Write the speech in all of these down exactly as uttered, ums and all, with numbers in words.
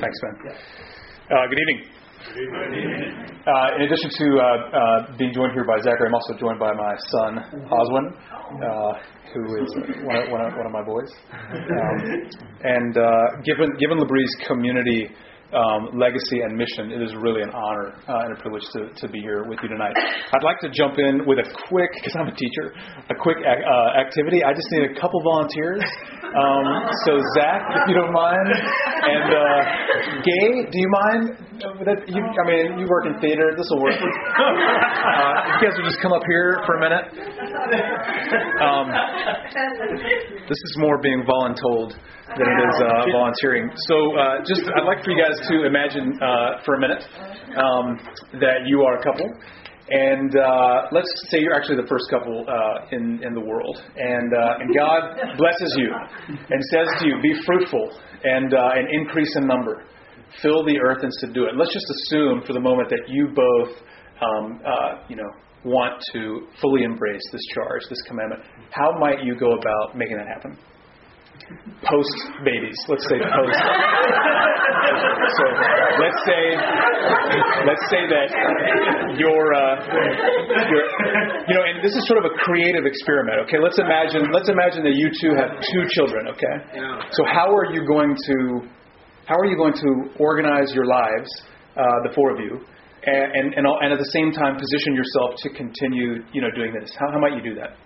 Thanks, man. Uh, good evening. Good evening. Uh, in addition to uh, uh, being joined here by Zachary, I'm also joined by my son, Oswin, uh, who is one of, one of, one of my boys. Um, and uh, given given L'Abre's community um, legacy and mission, it is really an honor uh, and a privilege to, to be here with you tonight. I'd like to jump in with a quick, because I'm a teacher, a quick ac- uh, activity. I just need a couple volunteers. Um, so Zach, if you don't mind, and uh, Gay, do you mind? That you, I mean, you work in theater. This will work. Uh, you guys will just come up here for a minute. Um, this is more being voluntold than it is uh, volunteering. So uh, just, I'd like for you guys to imagine uh, for a minute um, that you are a couple. And uh, let's say you're actually the first couple uh, in, in the world. And uh, and God blesses you and says to you, be fruitful and, uh, and increase in number. Fill the earth and subdue it. Let's just assume for the moment that you both, um, uh, you know, want to fully embrace this charge, this commandment. How might you go about making that happen? Post babies. Let's say post. So let's say let's say that you're, uh, you're, you know, and this is sort of a creative experiment. Okay, let's imagine let's imagine that you two have two children. Okay, so how are you going to how are you going to organize your lives, uh, the four of you, and and and, and at the same time position yourself to continue, you know, doing this? How how might you do that?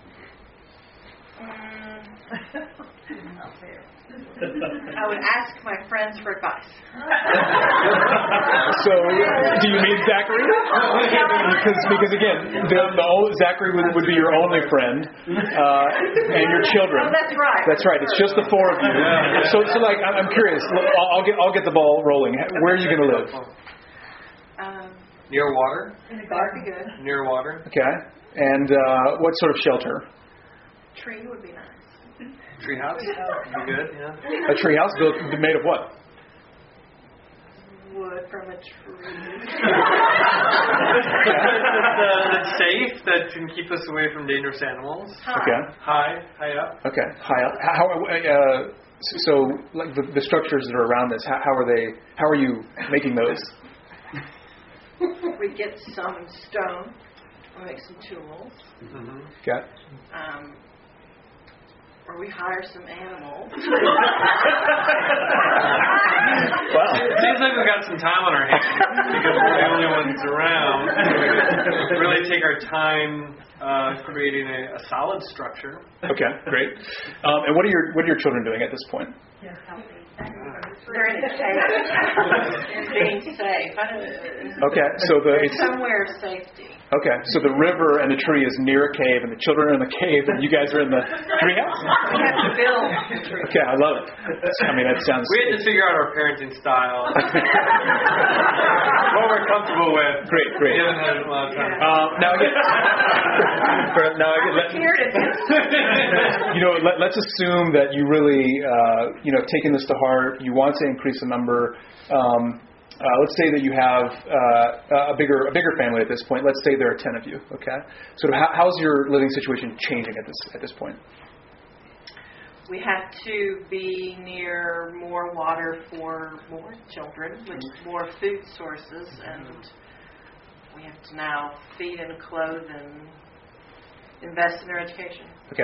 Um. I would ask my friends for advice. So, do you mean Zachary? Because, because again, the, the old, Zachary would, would be your only friend, uh, and your children. Oh, that's right. That's right. It's just the four of you. So, so like, I'm curious. I'll, I'll get, I'll get the ball rolling. Where are you going to live? Um, Near water. That'd be good. Near water. Okay. And uh, what sort of shelter? Tree would be nice. Treehouse. Be good. Yeah. A tree house built made of what? Wood from a tree. that's, uh, that's safe. That can keep us away from dangerous animals. High. Okay. High. High up. Okay. High up. How? Uh, so, like the, the structures that are around this, how, how are they? How are you making those? We get some stone. We make some tools. Mm-hmm. Okay. Um, or we hire some animals. Wow. It seems like we've got some time on our hands because we're the only ones around. We really take our time uh, creating a, a solid structure. Okay, great. Um, and what are your what are your children doing at this point? They're in a cave. Being safe. I don't, Okay, so the they're it's somewhere of safety. okay, so the river and the tree is near a cave, and the children are in the cave, and you guys are in the treehouse. We have to build the tree. Okay, I love it. I mean, that sounds. We had to figure out our parenting style. What we're comfortable with. Great, great. We haven't had a lot of time. Um, now again, now again, let, Here it is. you know, let, let's assume that you really, uh, you know, taking this to heart. You want to increase the number. Um, uh, let's say that you have uh, a bigger, a bigger family at this point. Let's say there are ten of you. Okay, so how, how's your living situation changing at this at this point? We have to be near more water for more children, with more food sources, and we have to now feed and clothe and invest in their education. Okay.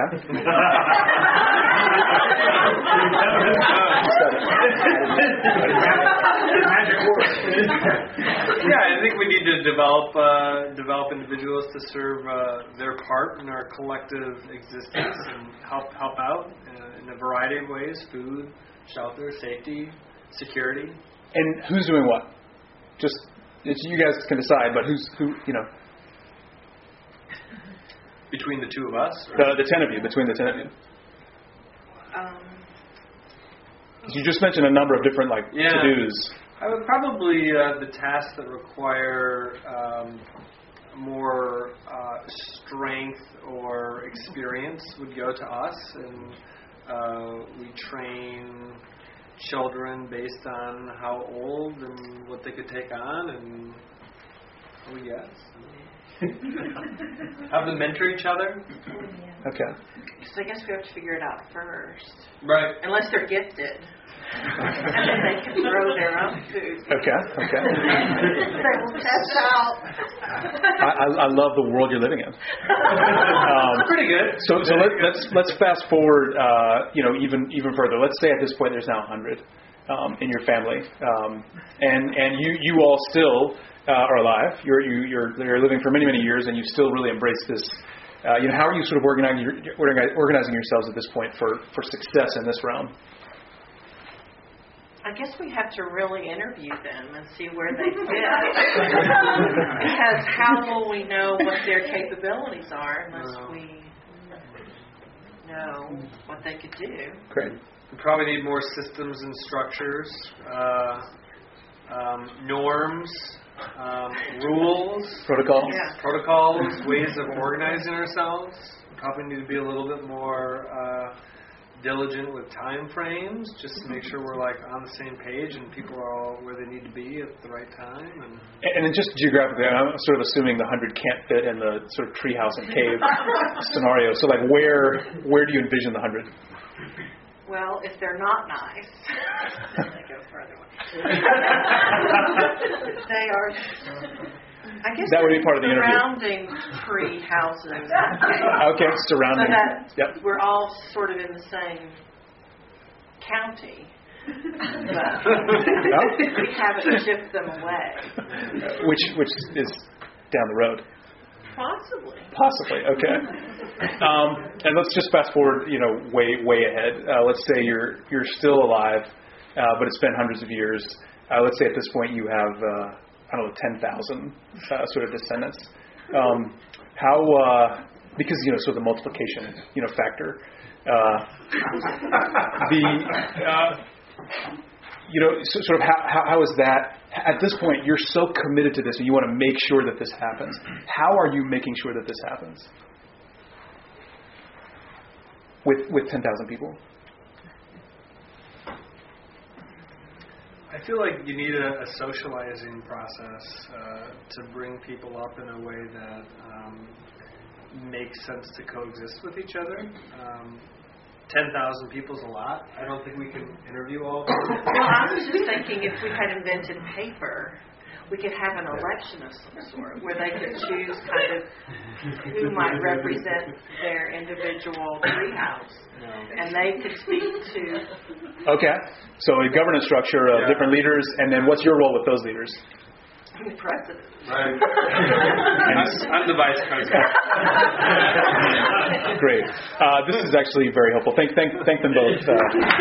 Yeah, I think we need to develop uh, develop individuals to serve uh, their part in our collective existence and help help out uh, in a variety of ways: food, shelter, safety, security. And who's doing what? Just it's, you guys can decide, but who's who? You know, Between the two of us? Or? the the ten of you, between the ten of you. Um, You just mentioned a number of different like Yeah. to-dos. I would probably, uh, the tasks that require um, more uh, strength or experience would go to us, and uh, we train children based on how old and what they could take on, and oh yes. Have them mentor each other. Okay. so I guess we have to figure it out first. Right. Unless they're gifted. And then they can grow their own food. Okay, okay. They will test out. I, I, I love the world you're living in. Um, Pretty good. So, so let, let's let's fast forward, uh, you know, even even further. Let's say at this point there's now one hundred um, in your family, um, and and you you all still uh, are alive. You're you, you're you're living for many many years, and you still really embrace this. Uh, you know, how are you sort of organizing organizing yourselves at this point for, for success in this realm? I guess we have to really interview them and see where they fit. Because how will we know what their capabilities are unless we know what they could do? Great. We probably need more systems and structures, uh, um, norms, um, rules, Protocols. Yeah. protocols, ways of organizing ourselves. Probably need to be a little bit more uh, diligent with time frames, just to make sure we're like on the same page and people are all where they need to be at the right time. And, And then just geographically, I'm sort of assuming the one hundred can't fit in the sort of treehouse and cave scenario. So, like, where where do you envision the one hundred? Well, if they're not nice, then they go further away. They are, I guess, That would be part of the interview. surrounding tree houses. Okay, surrounding. So that Yep. we're all sort of in the same county. But we haven't shipped them away. Which which is down the road. Possibly. Possibly, okay. Um, and let's just fast forward, you know, way way ahead. Uh, let's say you're you're still alive, uh, but it's been hundreds of years. Uh, let's say at this point you have, uh, I don't know, ten thousand uh, sort of descendants. Um, how, uh, because, you know, sort of the multiplication, you know, factor. Uh, the, uh, you know, so, sort of how, how, how is that? At this point, you're so committed to this and you want to make sure that this happens. How are you making sure that this happens? With with ten thousand people? I feel like you need a, a socializing process uh, to bring people up in a way that um, makes sense to coexist with each other. Um, ten thousand people is a lot. I don't think we can interview all of them. Well, I was just thinking if we had invented paper, we could have an election of some sort where they could choose kind of who might represent their individual treehouse. And they could speak to... Okay. So a governance structure of Yeah. different leaders, and then what's your role with those leaders? the president. Right. I'm, I'm the vice president. Great. Uh, this is actually very helpful. Thank, thank, thank them both. Uh,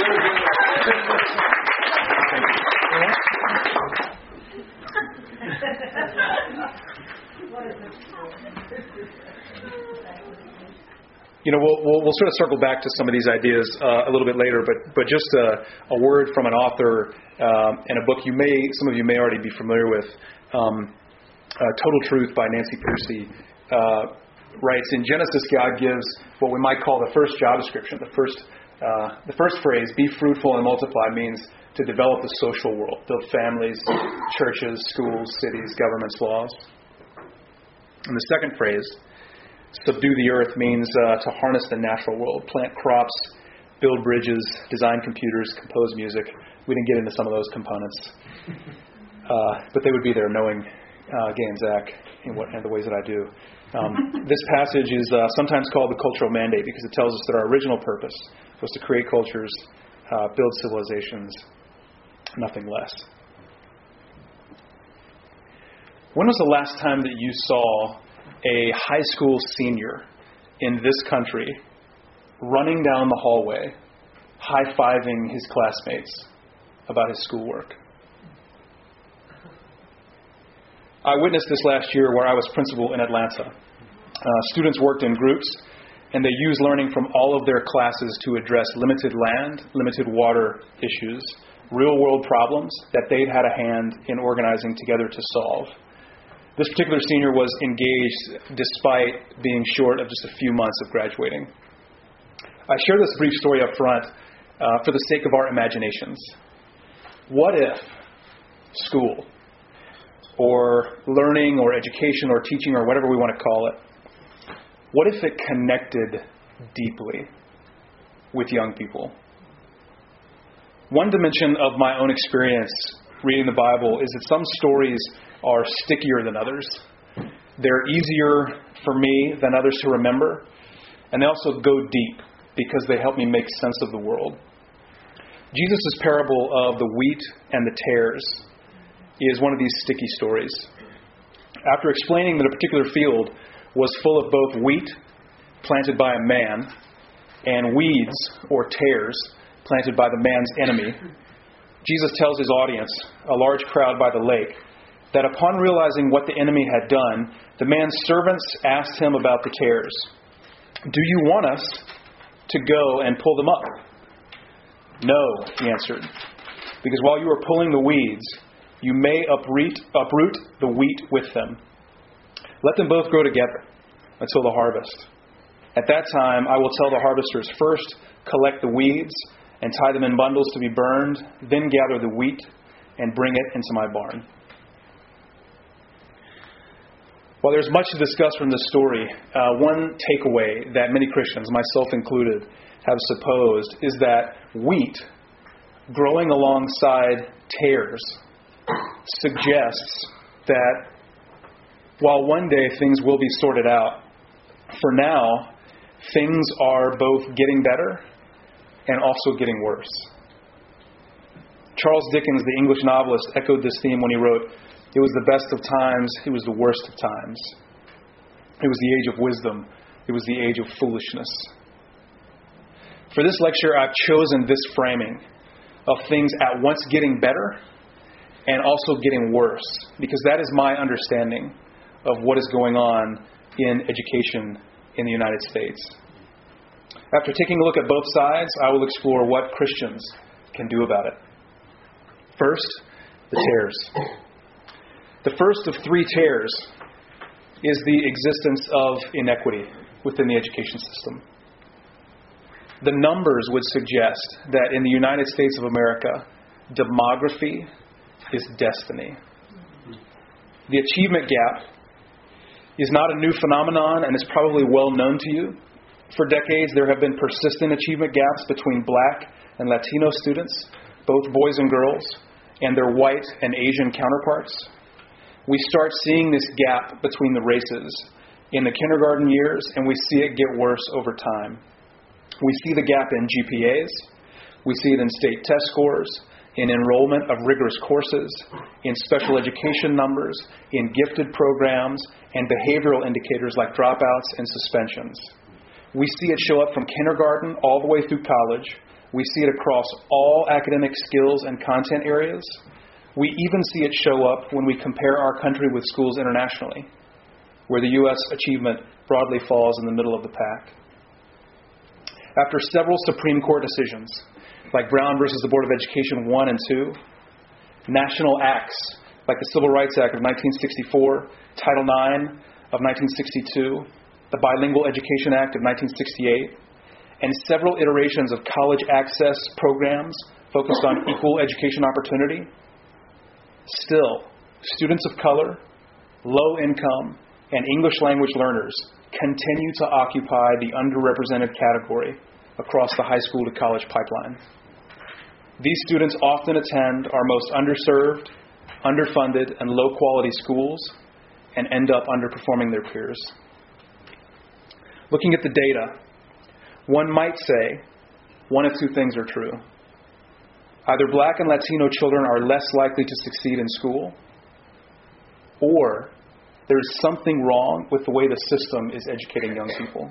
You know, we'll, we'll we'll sort of circle back to some of these ideas uh, a little bit later, but but just a, a word from an author um, in a book you may some of you may already be familiar with, um, uh, Total Truth by Nancy Pearcey, uh, writes, in Genesis, God gives what we might call the first job description. The first uh, the first phrase, be fruitful and multiply, means to develop the social world, build families, churches, schools, cities, governments, laws. And the second phrase, subdue the earth, means uh, to harness the natural world, plant crops, build bridges, design computers, compose music. We didn't get into some of those components, uh, but they would be there knowing uh, Gay and Zach in, what, in the ways that I do. Um, this passage is uh, sometimes called the cultural mandate because it tells us that our original purpose was to create cultures, uh, build civilizations, nothing less. When was the last time that you saw a high school senior in this country running down the hallway, high-fiving his classmates about his schoolwork? I witnessed this last year where I was principal in Atlanta. Uh, students worked in groups, and they used learning from all of their classes to address limited land, limited water issues, real-world problems that they'd had a hand in organizing together to solve. This particular senior was engaged despite being short of just a few months of graduating. I share this brief story up front uh, for the sake of our imaginations. What if school, or learning, or education, or teaching, or whatever we want to call it, what if it connected deeply with young people? One dimension of my own experience reading the Bible is that some stories are stickier than others. They're easier for me than others to remember, and they also go deep because they help me make sense of the world. Jesus' parable of the wheat and the tares is one of these sticky stories. After explaining that a particular field was full of both wheat planted by a man and weeds or tares planted by the man's enemy, Jesus tells his audience, a large crowd by the lake, that upon realizing what the enemy had done, the man's servants asked him about the tares. "Do you want us to go and pull them up?" "No," he answered, "because while you are pulling the weeds, you may uproot, uproot the wheat with them. Let them both grow together until the harvest. At that time, I will tell the harvesters, first collect the weeds and tie them in bundles to be burned, then gather the wheat and bring it into my barn." While there's much to discuss from this story, uh, one takeaway that many Christians, myself included, have supposed is that wheat growing alongside tares suggests that while one day things will be sorted out, for now, things are both getting better and also getting worse. Charles Dickens, the English novelist, echoed this theme when he wrote, "It was the best of times, it was the worst of times. It was the age of wisdom, it was the age of foolishness." For this lecture, I've chosen this framing of things at once getting better and also getting worse, because that is my understanding of what is going on in education in the United States. After taking a look at both sides, I will explore what Christians can do about it. First, the tares. The first of three tares is the existence of inequity within the education system. The numbers would suggest that in the United States of America, demography is destiny. The achievement gap is not a new phenomenon and is probably well known to you. For decades, there have been persistent achievement gaps between Black and Latino students, both boys and girls, and their white and Asian counterparts. We start seeing this gap between the races in the kindergarten years, and we see it get worse over time. We see the gap in G P As. We see it in state test scores, in enrollment of rigorous courses, in special education numbers, in gifted programs, and behavioral indicators like dropouts and suspensions. We see it show up from kindergarten all the way through college. We see it across all academic skills and content areas. We even see it show up when we compare our country with schools internationally, where the U S achievement broadly falls in the middle of the pack. After several Supreme Court decisions, like Brown versus the Board of Education one and two, national acts like the Civil Rights Act of nineteen sixty-four, Title nine of nineteen sixty-two, the Bilingual Education Act of nineteen sixty-eight, and several iterations of college access programs focused on equal education opportunity, still, students of color, low income, and English language learners continue to occupy the underrepresented category across the high school to college pipeline. These students often attend our most underserved, underfunded, and low-quality schools and end up underperforming their peers. Looking at the data, one might say one of two things are true. Either Black and Latino children are less likely to succeed in school, or there is something wrong with the way the system is educating young people.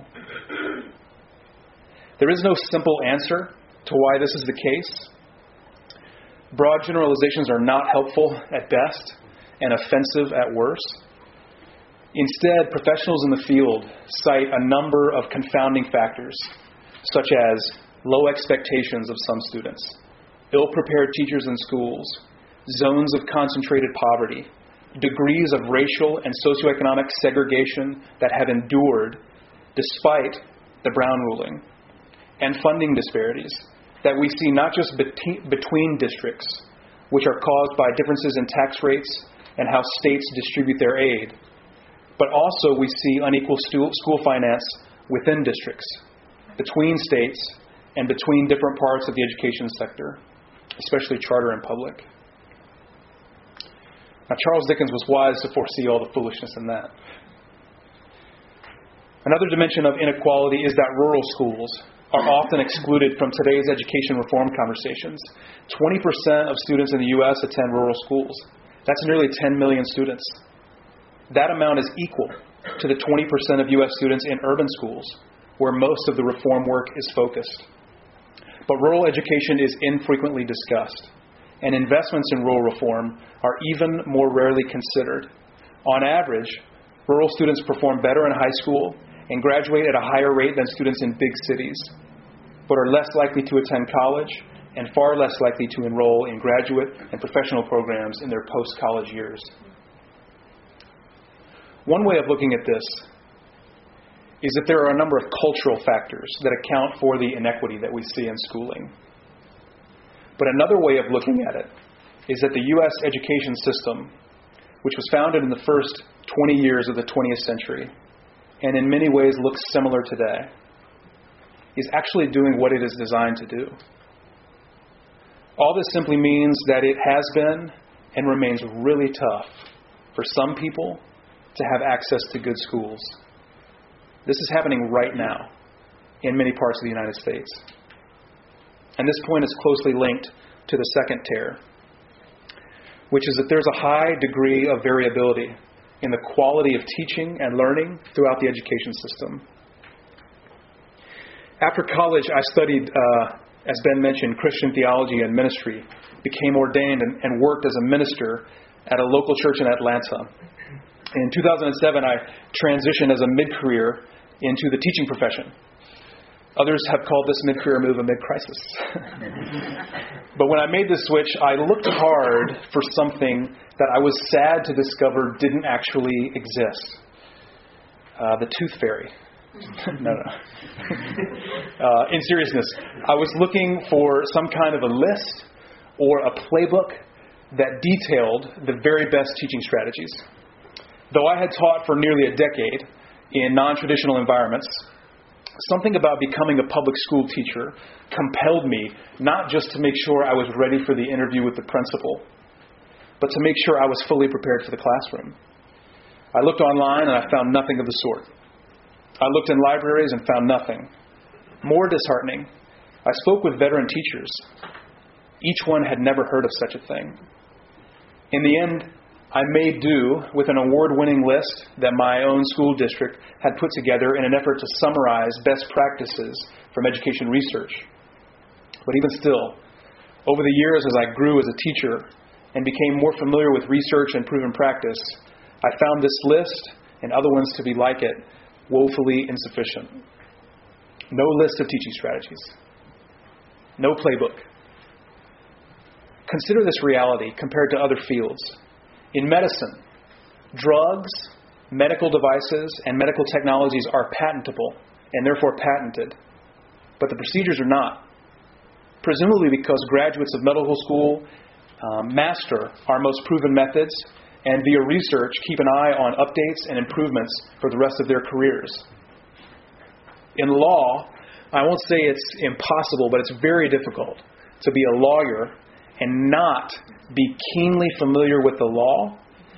There is no simple answer to why this is the case. Broad generalizations are not helpful at best and offensive at worst. Instead, professionals in the field cite a number of confounding factors, such as low expectations of some students, ill-prepared teachers in schools, zones of concentrated poverty, degrees of racial and socioeconomic segregation that have endured despite the Brown ruling, and funding disparities that we see not just beti- between districts, which are caused by differences in tax rates and how states distribute their aid, but also we see unequal stu- school finance within districts, between states, and between different parts of the education sector. especially charter and public. Now, Charles Dickens was wise to foresee all the foolishness in that. Another dimension of inequality is that rural schools are often excluded from today's education reform conversations. twenty percent of students in the U S attend rural schools. That's nearly ten million students. That amount is equal to the twenty percent of U S students in urban schools, where most of the reform work is focused. But rural education is infrequently discussed, and investments in rural reform are even more rarely considered. On average, rural students perform better in high school and graduate at a higher rate than students in big cities, but are less likely to attend college and far less likely to enroll in graduate and professional programs in their post-college years. One way of looking at this is that there are a number of cultural factors that account for the inequity that we see in schooling. But another way of looking at it is that the U S education system, which was founded in the first twenty years of the twentieth century, and in many ways looks similar today, is actually doing what it is designed to do. All this simply means that it has been and remains really tough for some people to have access to good schools. This is happening right now in many parts of the United States. And this point is closely linked to the second tear, which is that there's a high degree of variability in the quality of teaching and learning throughout the education system. After college, I studied, uh, as Ben mentioned, Christian theology and ministry, became ordained and, and worked as a minister at a local church in Atlanta. In two thousand seven, I transitioned as a mid-career into the teaching profession. Others have called this mid-career move a mid-crisis. But when I made this switch, I looked hard for something that I was sad to discover didn't actually exist. Uh, the tooth fairy. no, no. uh, in seriousness, I was looking for some kind of a list or a playbook that detailed the very best teaching strategies. Though I had taught for nearly a decade in non-traditional environments, something about becoming a public school teacher compelled me not just to make sure I was ready for the interview with the principal, but to make sure I was fully prepared for the classroom. I looked online and I found nothing of the sort. I looked in libraries and found nothing. More disheartening, I spoke with veteran teachers. Each one had never heard of such a thing. In the end, I made do with an award-winning list that my own school district had put together in an effort to summarize best practices from education research. But even still, over the years as I grew as a teacher and became more familiar with research and proven practice, I found this list and other ones to be like it woefully insufficient. No list of teaching strategies. No playbook. Consider this reality compared to other fields. In medicine, drugs, medical devices, and medical technologies are patentable and therefore patented, but the procedures are not. Presumably because graduates of medical school um, master our most proven methods and via research keep an eye on updates and improvements for the rest of their careers. In law, I won't say it's impossible, but it's very difficult to be a lawyer and not be keenly familiar with the law,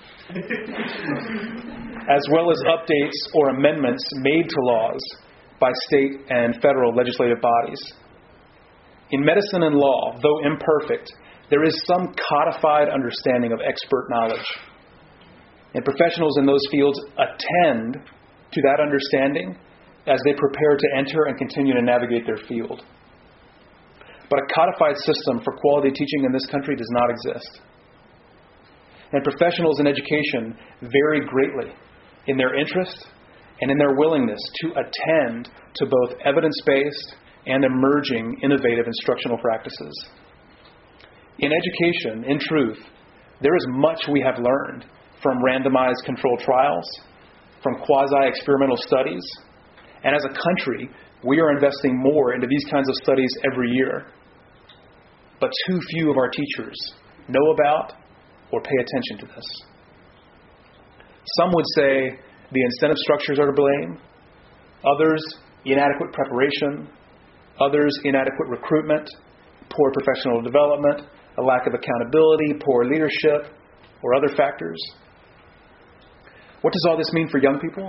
as well as updates or amendments made to laws by state and federal legislative bodies. In medicine and law, though imperfect, there is some codified understanding of expert knowledge. And professionals in those fields attend to that understanding as they prepare to enter and continue to navigate their field. But a codified system for quality teaching in this country does not exist. And professionals in education vary greatly in their interest and in their willingness to attend to both evidence-based and emerging innovative instructional practices. In education, in truth, there is much we have learned from randomized controlled trials, from quasi-experimental studies, and as a country, we are investing more into these kinds of studies every year. But too few of our teachers know about or pay attention to this. Some would say the incentive structures are to blame, others inadequate preparation, others inadequate recruitment, poor professional development, a lack of accountability, poor leadership, or other factors? What does all this mean for young people?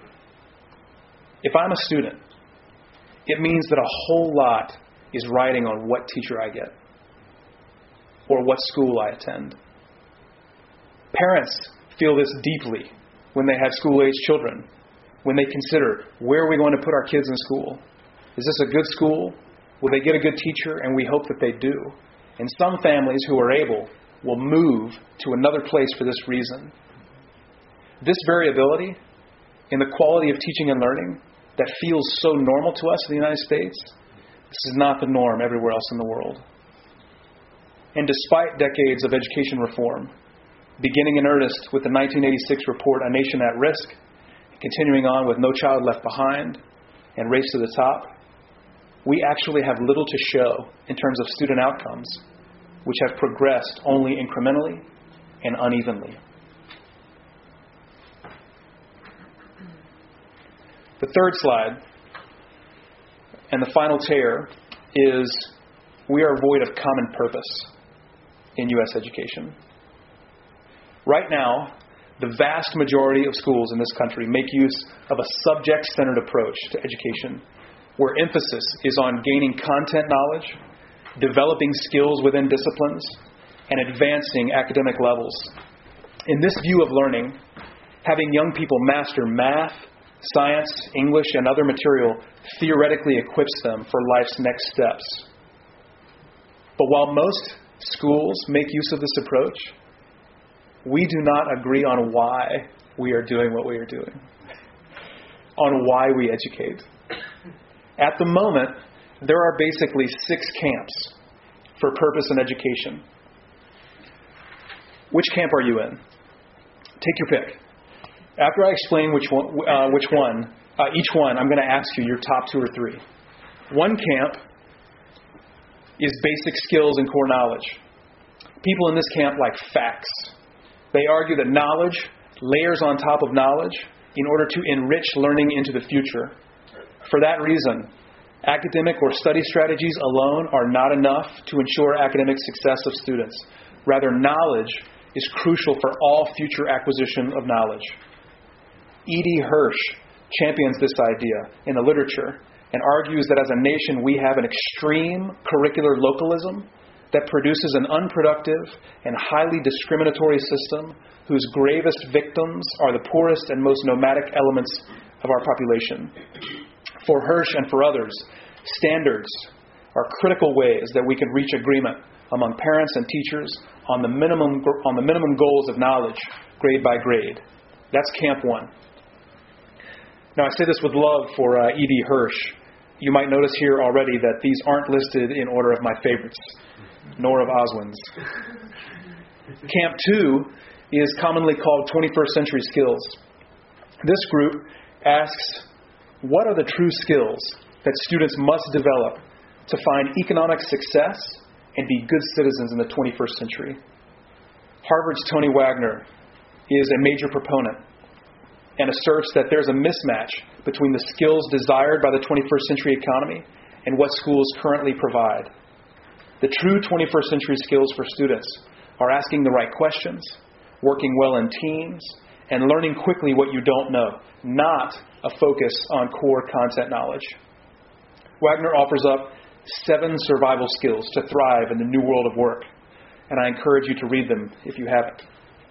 If I'm a student, it means that a whole lot is riding on what teacher I get or what school I attend. Parents feel this deeply when they have school-age children, when they consider, where are we going to put our kids in school? Is this a good school? Will they get a good teacher? And we hope that they do. And some families who are able will move to another place for this reason. This variability in the quality of teaching and learning that feels so normal to us in the United States, this is not the norm everywhere else in the world. And despite decades of education reform, beginning in earnest with the nineteen eighty-six report, A Nation at Risk, continuing on with No Child Left Behind and Race to the Top, we actually have little to show in terms of student outcomes, which have progressed only incrementally and unevenly. The third slide, and the final tear, is we are void of common purpose in U S education. Right now, the vast majority of schools in this country make use of a subject-centered approach to education, where emphasis is on gaining content knowledge, developing skills within disciplines, and advancing academic levels. In this view of learning, having young people master math, science, English, and other material theoretically equips them for life's next steps. But while most schools make use of this approach, we do not agree on why we are doing what we are doing, on why we educate. At the moment, there are basically six camps for purpose in education. Which camp are you in? Take your pick. After I explain which one, uh, which one, uh, each one, I'm going to ask you your top two or three. One camp is basic skills and core knowledge. People in this camp like facts. They argue that knowledge layers on top of knowledge in order to enrich learning into the future. For that reason, academic or study strategies alone are not enough to ensure academic success of students. Rather, knowledge is crucial for all future acquisition of knowledge. E D Hirsch champions this idea in the literature and argues that as a nation we have an extreme curricular localism that produces an unproductive and highly discriminatory system whose gravest victims are the poorest and most nomadic elements of our population. For Hirsch and for others, standards are critical ways that we can reach agreement among parents and teachers on the minimum on the minimum goals of knowledge, grade by grade. That's camp one. Now, I say this with love for uh, E D Hirsch. You might notice here already that these aren't listed in order of my favorites, nor of Oswin's. Camp two is commonly called twenty-first century skills. This group asks, what are the true skills that students must develop to find economic success and be good citizens in the twenty-first century? Harvard's Tony Wagner is a major proponent and asserts that there's a mismatch between the skills desired by the twenty-first century economy and what schools currently provide. The true twenty-first century skills for students are asking the right questions, working well in teams, and learning quickly what you don't know, not a focus on core content knowledge. Wagner offers up seven survival skills to thrive in the new world of work, and I encourage you to read them if you haven't.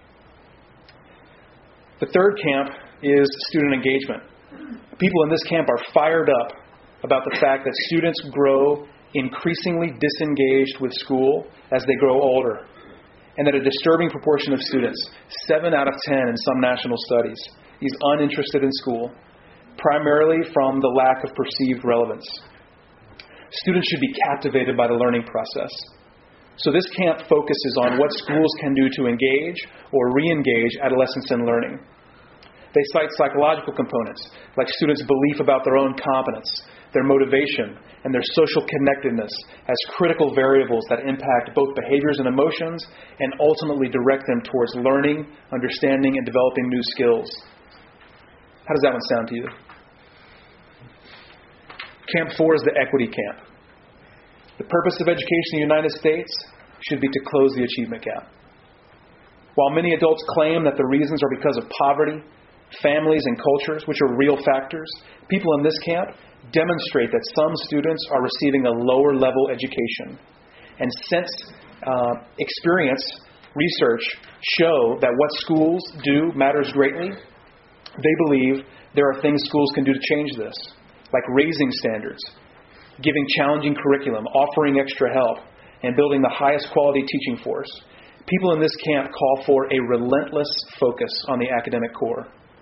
The third camp is student engagement. People in this camp are fired up about the fact that students grow increasingly disengaged with school as they grow older, and that a disturbing proportion of students, seven out of ten in some national studies, is uninterested in school, primarily from the lack of perceived relevance. Students should be captivated by the learning process. So this camp focuses on what schools can do to engage or re-engage adolescents in learning. They cite psychological components, like students' belief about their own competence, their motivation, and their social connectedness as critical variables that impact both behaviors and emotions and ultimately direct them towards learning, understanding, and developing new skills. How does that one sound to you? Camp four is the equity camp. The purpose of education in the United States should be to close the achievement gap. While many adults claim that the reasons are because of poverty, families, and cultures, which are real factors, people in this camp demonstrate that some students are receiving a lower level education. And since uh, experience, research show that what schools do matters greatly, they believe there are things schools can do to change this, like raising standards, giving challenging curriculum, offering extra help, and building the highest quality teaching force. People in this camp call for a relentless focus on the academic core.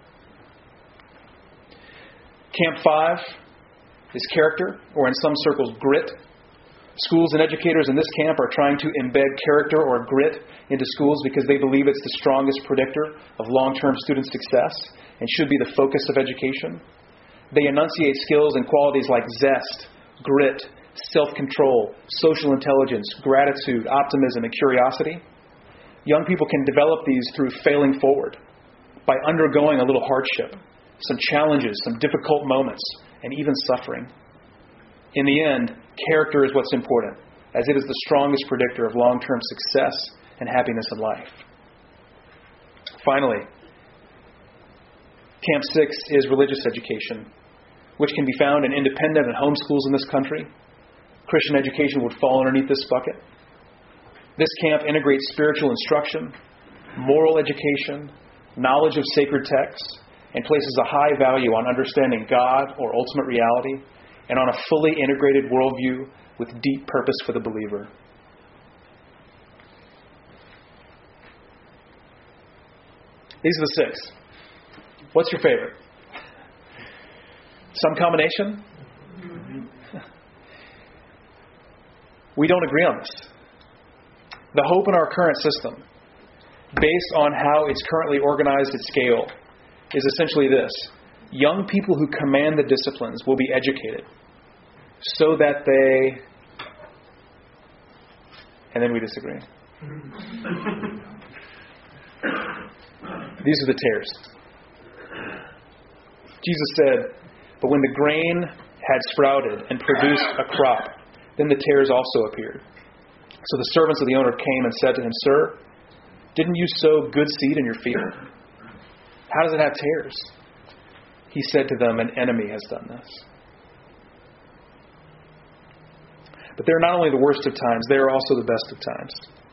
Camp five is character, or in some circles, grit. Schools and educators in this camp are trying to embed character or grit into schools because they believe it's the strongest predictor of long-term student success and should be the focus of education. They enunciate skills and qualities like zest, grit, self-control, social intelligence, gratitude, optimism, and curiosity. Young people can develop these through failing forward, by undergoing a little hardship, some challenges, some difficult moments, and even suffering. In the end, character is what's important, as it is the strongest predictor of long-term success and happiness in life. Finally, Camp six is religious education, which can be found in independent and home schools in this country. Christian education would fall underneath this bucket. This camp integrates spiritual instruction, moral education, knowledge of sacred texts, and places a high value on understanding God or ultimate reality, and on a fully integrated worldview with deep purpose for the believer. These are the six. What's your favorite? Some combination? We don't agree on this. The hope in our current system, based on how it's currently organized at scale, is essentially this. Young people who command the disciplines will be educated so that they... And then we disagree. These are the tares. Jesus said, "But when the grain had sprouted and produced a crop, then the tares also appeared. So the servants of the owner came and said to him, 'Sir, didn't you sow good seed in your field? How does it have tares?' He said to them, 'An enemy has done this.'" But they're not only the worst of times, they are also the best of times.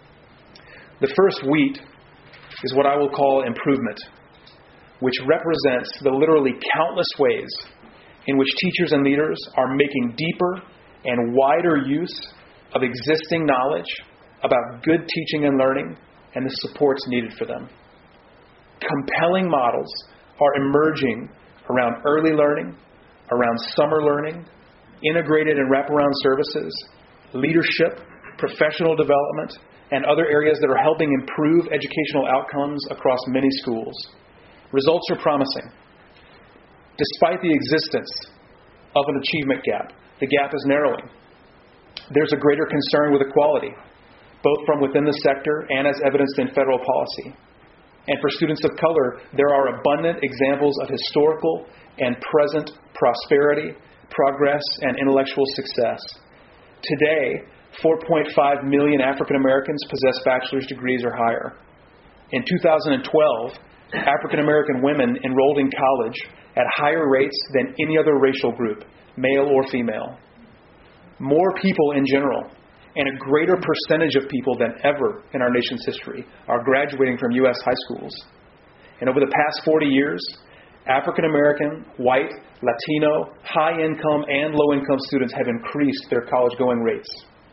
The first wheat is what I will call improvement, which represents the literally countless ways in which teachers and leaders are making deeper and wider use of existing knowledge about good teaching and learning and the supports needed for them. Compelling models are emerging around early learning, around summer learning, integrated and wraparound services, leadership, professional development, and other areas that are helping improve educational outcomes across many schools. Results are promising. Despite the existence of an achievement gap, the gap is narrowing. There's a greater concern with equality, both from within the sector and as evidenced in federal policy. And for students of color, there are abundant examples of historical and present prosperity, progress, and intellectual success. Today, four point five million African Americans possess bachelor's degrees or higher. In two thousand twelve, African American women enrolled in college at higher rates than any other racial group, male or female. More people in general, and a greater percentage of people than ever in our nation's history, are graduating from U S high schools. And over the past forty years, African American, white, Latino, high-income, and low-income students have increased their college-going rates.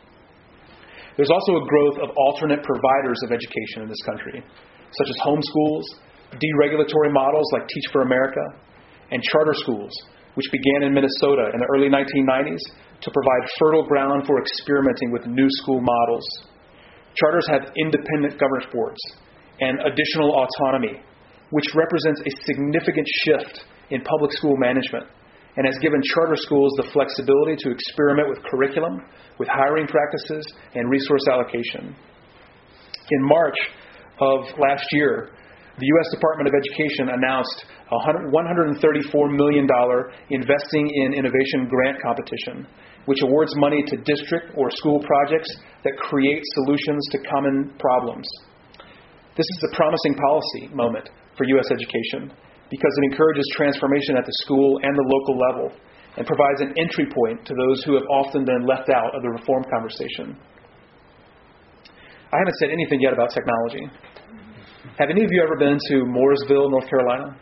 There's also a growth of alternate providers of education in this country, such as homeschools, deregulatory models like Teach for America, and charter schools, which began in Minnesota in the early nineteen nineties to provide fertile ground for experimenting with new school models. Charters have independent governance boards and additional autonomy, which represents a significant shift in public school management and has given charter schools the flexibility to experiment with curriculum, with hiring practices, and resource allocation. In March of last year, the U S Department of Education announced a one hundred thirty-four million dollars Investing in Innovation grant competition, which awards money to district or school projects that create solutions to common problems. This is a promising policy moment for U S education because it encourages transformation at the school and the local level and provides an entry point to those who have often been left out of the reform conversation. I haven't said anything yet about technology. Have any of you ever been to Mooresville, North Carolina?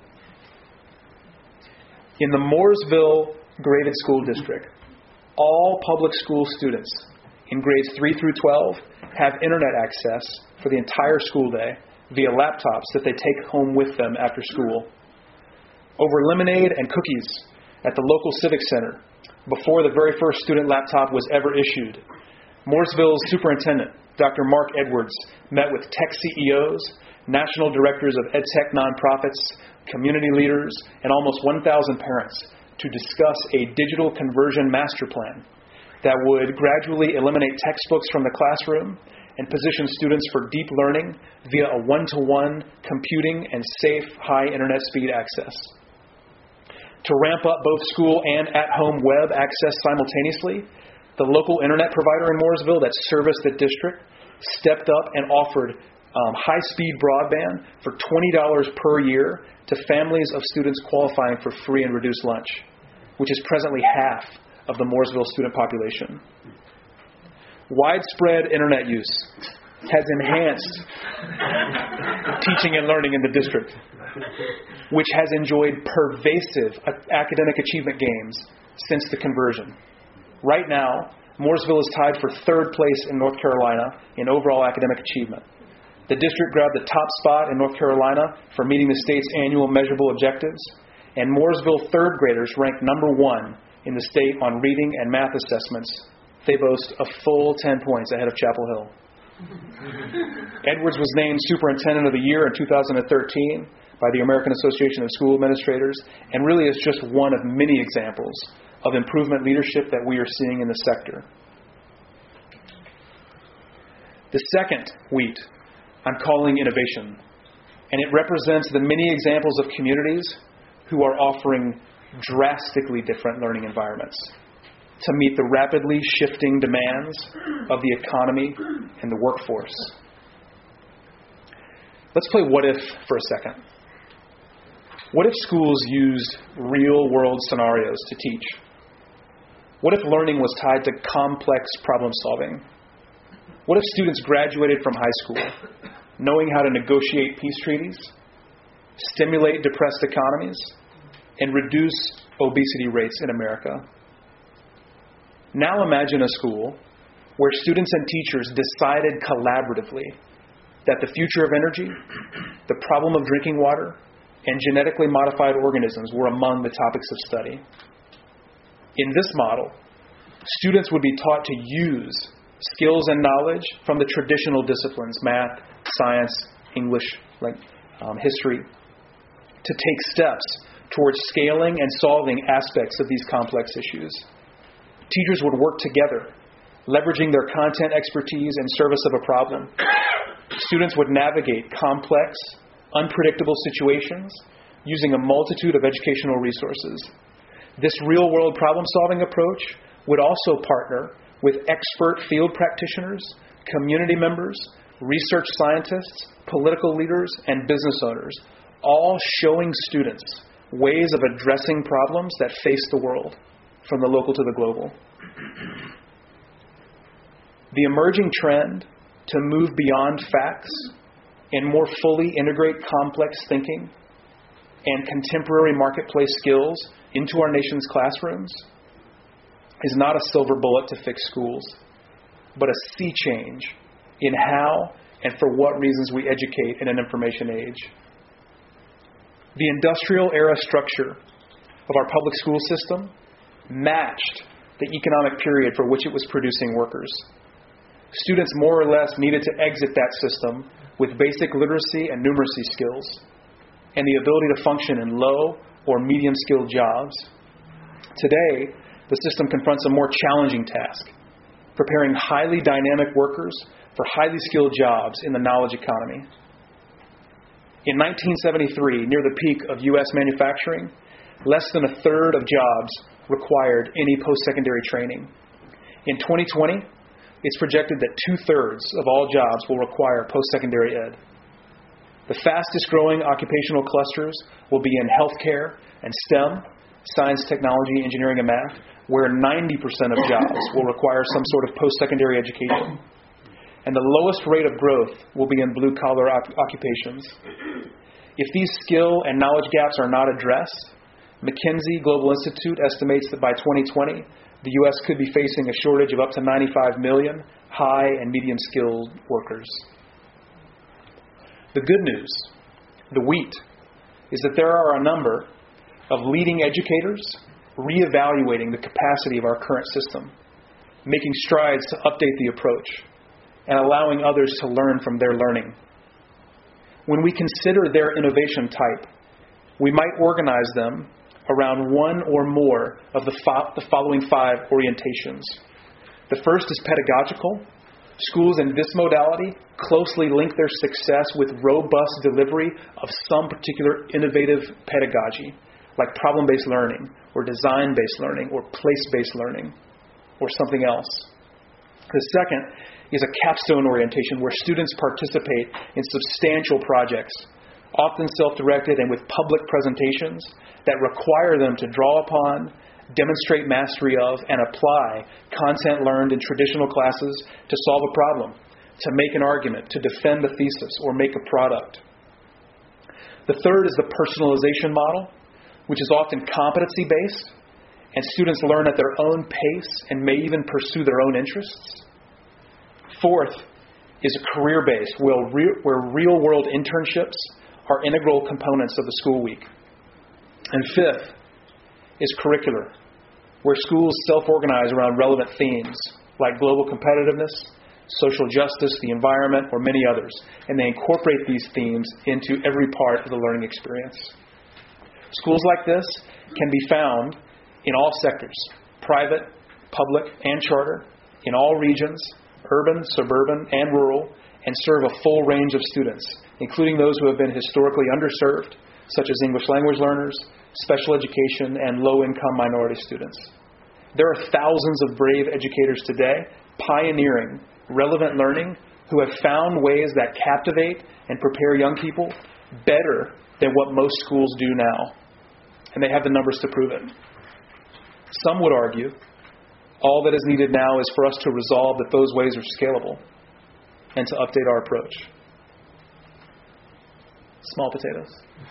In the Mooresville Graded School District, all public school students in grades three through twelve have internet access for the entire school day via laptops that they take home with them after school. Over lemonade and cookies at the local civic center, before the very first student laptop was ever issued, Mooresville's superintendent, Doctor Mark Edwards, met with tech C E Os, national directors of EdTech nonprofits, community leaders, and almost one thousand parents to discuss a digital conversion master plan that would gradually eliminate textbooks from the classroom and position students for deep learning via a one-to-one computing and safe high internet speed access. To ramp up both school and at-home web access simultaneously, the local internet provider in Mooresville that serviced the district stepped up and offered um, high-speed broadband for twenty dollars per year to families of students qualifying for free and reduced lunch, which is presently half of the Mooresville student population. Widespread internet use has enhanced teaching and learning in the district, which has enjoyed pervasive academic achievement gains since the conversion. Right now, Mooresville is tied for third place in North Carolina in overall academic achievement. The district grabbed the top spot in North Carolina for meeting the state's annual measurable objectives, and Mooresville third graders ranked number one in the state on reading and math assessments. They boast a full ten points ahead of Chapel Hill. Edwards was named Superintendent of the Year in two thousand thirteen by the American Association of School Administrators, and really is just one of many examples of improvement leadership that we are seeing in the sector. The second wheat I'm calling innovation, and it represents the many examples of communities who are offering drastically different learning environments to meet the rapidly shifting demands of the economy and the workforce. Let's play what if for a second. What if schools used real-world scenarios to teach? What if learning was tied to complex problem solving? What if students graduated from high school knowing how to negotiate peace treaties, stimulate depressed economies, and reduce obesity rates in America? Now imagine a school where students and teachers decided collaboratively that the future of energy, the problem of drinking water, and genetically modified organisms were among the topics of study. In this model, students would be taught to use skills and knowledge from the traditional disciplines, math, science, English, like um, history, to take steps towards scaling and solving aspects of these complex issues. Teachers would work together, leveraging their content expertise in service of a problem. Students would navigate complex, unpredictable situations using a multitude of educational resources. This real-world problem-solving approach would also partner with expert field practitioners, community members, research scientists, political leaders, and business owners, all showing students ways of addressing problems that face the world, from the local to the global. The emerging trend to move beyond facts and more fully integrate complex thinking and contemporary marketplace skills into our nation's classrooms is not a silver bullet to fix schools, but a sea change in how and for what reasons we educate in an information age. The industrial era structure of our public school system matched the economic period for which it was producing workers. Students more or less needed to exit that system with basic literacy and numeracy skills and the ability to function in low or medium-skilled jobs. Today, the system confronts a more challenging task, preparing highly dynamic workers for highly skilled jobs in the knowledge economy. In nineteen seventy-three, near the peak of U S manufacturing, less than a third of jobs required any post-secondary training. In twenty twenty, it's projected that two-thirds of all jobs will require post-secondary ed. The fastest growing occupational clusters will be in healthcare and STEM, science, technology, engineering, and math, where ninety percent of jobs will require some sort of post-secondary education. And the lowest rate of growth will be in blue-collar occupations. If these skill and knowledge gaps are not addressed, McKinsey Global Institute estimates that by twenty twenty, the U S could be facing a shortage of up to ninety-five million high and medium-skilled workers. The good news, the wheat, is that there are a number of leading educators reevaluating the capacity of our current system, making strides to update the approach, and allowing others to learn from their learning. When we consider their innovation type, we might organize them around one or more of the, fo- the following five orientations. The first is pedagogical. Schools in this modality closely link their success with robust delivery of some particular innovative pedagogy, like problem-based learning, or design-based learning, or place-based learning, or something else. The second is a capstone orientation, where students participate in substantial projects, often self-directed and with public presentations that require them to draw upon, demonstrate mastery of, and apply content learned in traditional classes to solve a problem, to make an argument, to defend a thesis, or make a product. The third is the personalization model, which is often competency-based, and students learn at their own pace and may even pursue their own interests. Fourth is a career-based, where, re- where real-world internships are integral components of the school week. And fifth is curricular, where schools self-organize around relevant themes like global competitiveness, social justice, the environment, or many others, and they incorporate these themes into every part of the learning experience. Schools like this can be found in all sectors, private, public, and charter, in all regions, urban, suburban, and rural, and serve a full range of students, including those who have been historically underserved, such as English language learners, special education, and low-income minority students. There are thousands of brave educators today pioneering relevant learning who have found ways that captivate and prepare young people better than what most schools do now. And they have the numbers to prove it. Some would argue all that is needed now is for us to resolve that those ways are scalable and to update our approach. Small potatoes.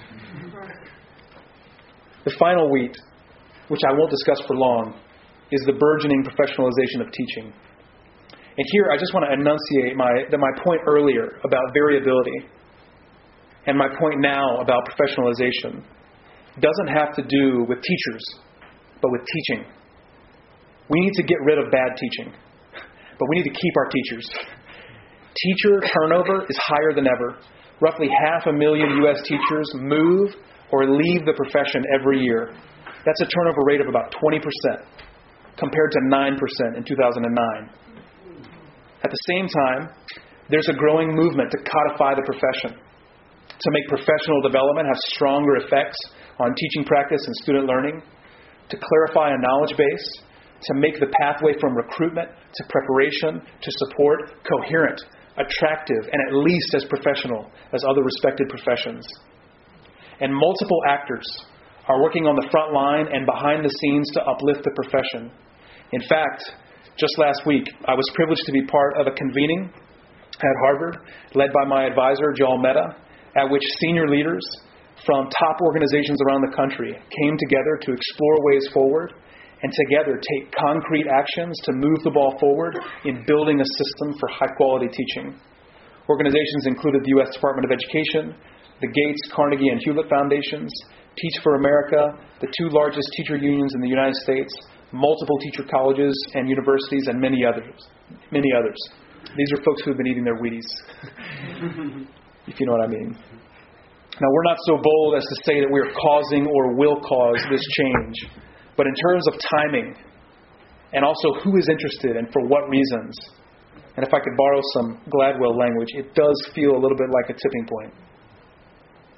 The final wheat, which I won't discuss for long, is the burgeoning professionalization of teaching. And here I just want to enunciate my, that my point earlier about variability and my point now about professionalization doesn't have to do with teachers, but with teaching. We need to get rid of bad teaching, but we need to keep our teachers. Teacher turnover is higher than ever. Roughly half a million U S teachers move or leave the profession every year. That's a turnover rate of about twenty percent, compared to nine percent in two thousand nine. At the same time, there's a growing movement to codify the profession, to make professional development have stronger effects on teaching practice and student learning, to clarify a knowledge base, to make the pathway from recruitment to preparation to support coherent, attractive, and at least as professional as other respected professions. And multiple actors are working on the front line and behind the scenes to uplift the profession. In fact, just last week, I was privileged to be part of a convening at Harvard, led by my advisor, Joel Mehta, at which senior leaders from top organizations around the country came together to explore ways forward and together take concrete actions to move the ball forward in building a system for high-quality teaching. Organizations included the U S Department of Education, the Gates, Carnegie, and Hewlett Foundations, Teach for America, the two largest teacher unions in the United States, multiple teacher colleges and universities, and many others. Many others. These are folks who have been eating their Wheaties, if you know what I mean. Now, we're not so bold as to say that we are causing or will cause this change, but in terms of timing, and also who is interested and for what reasons, and if I could borrow some Gladwell language, it does feel a little bit like a tipping point.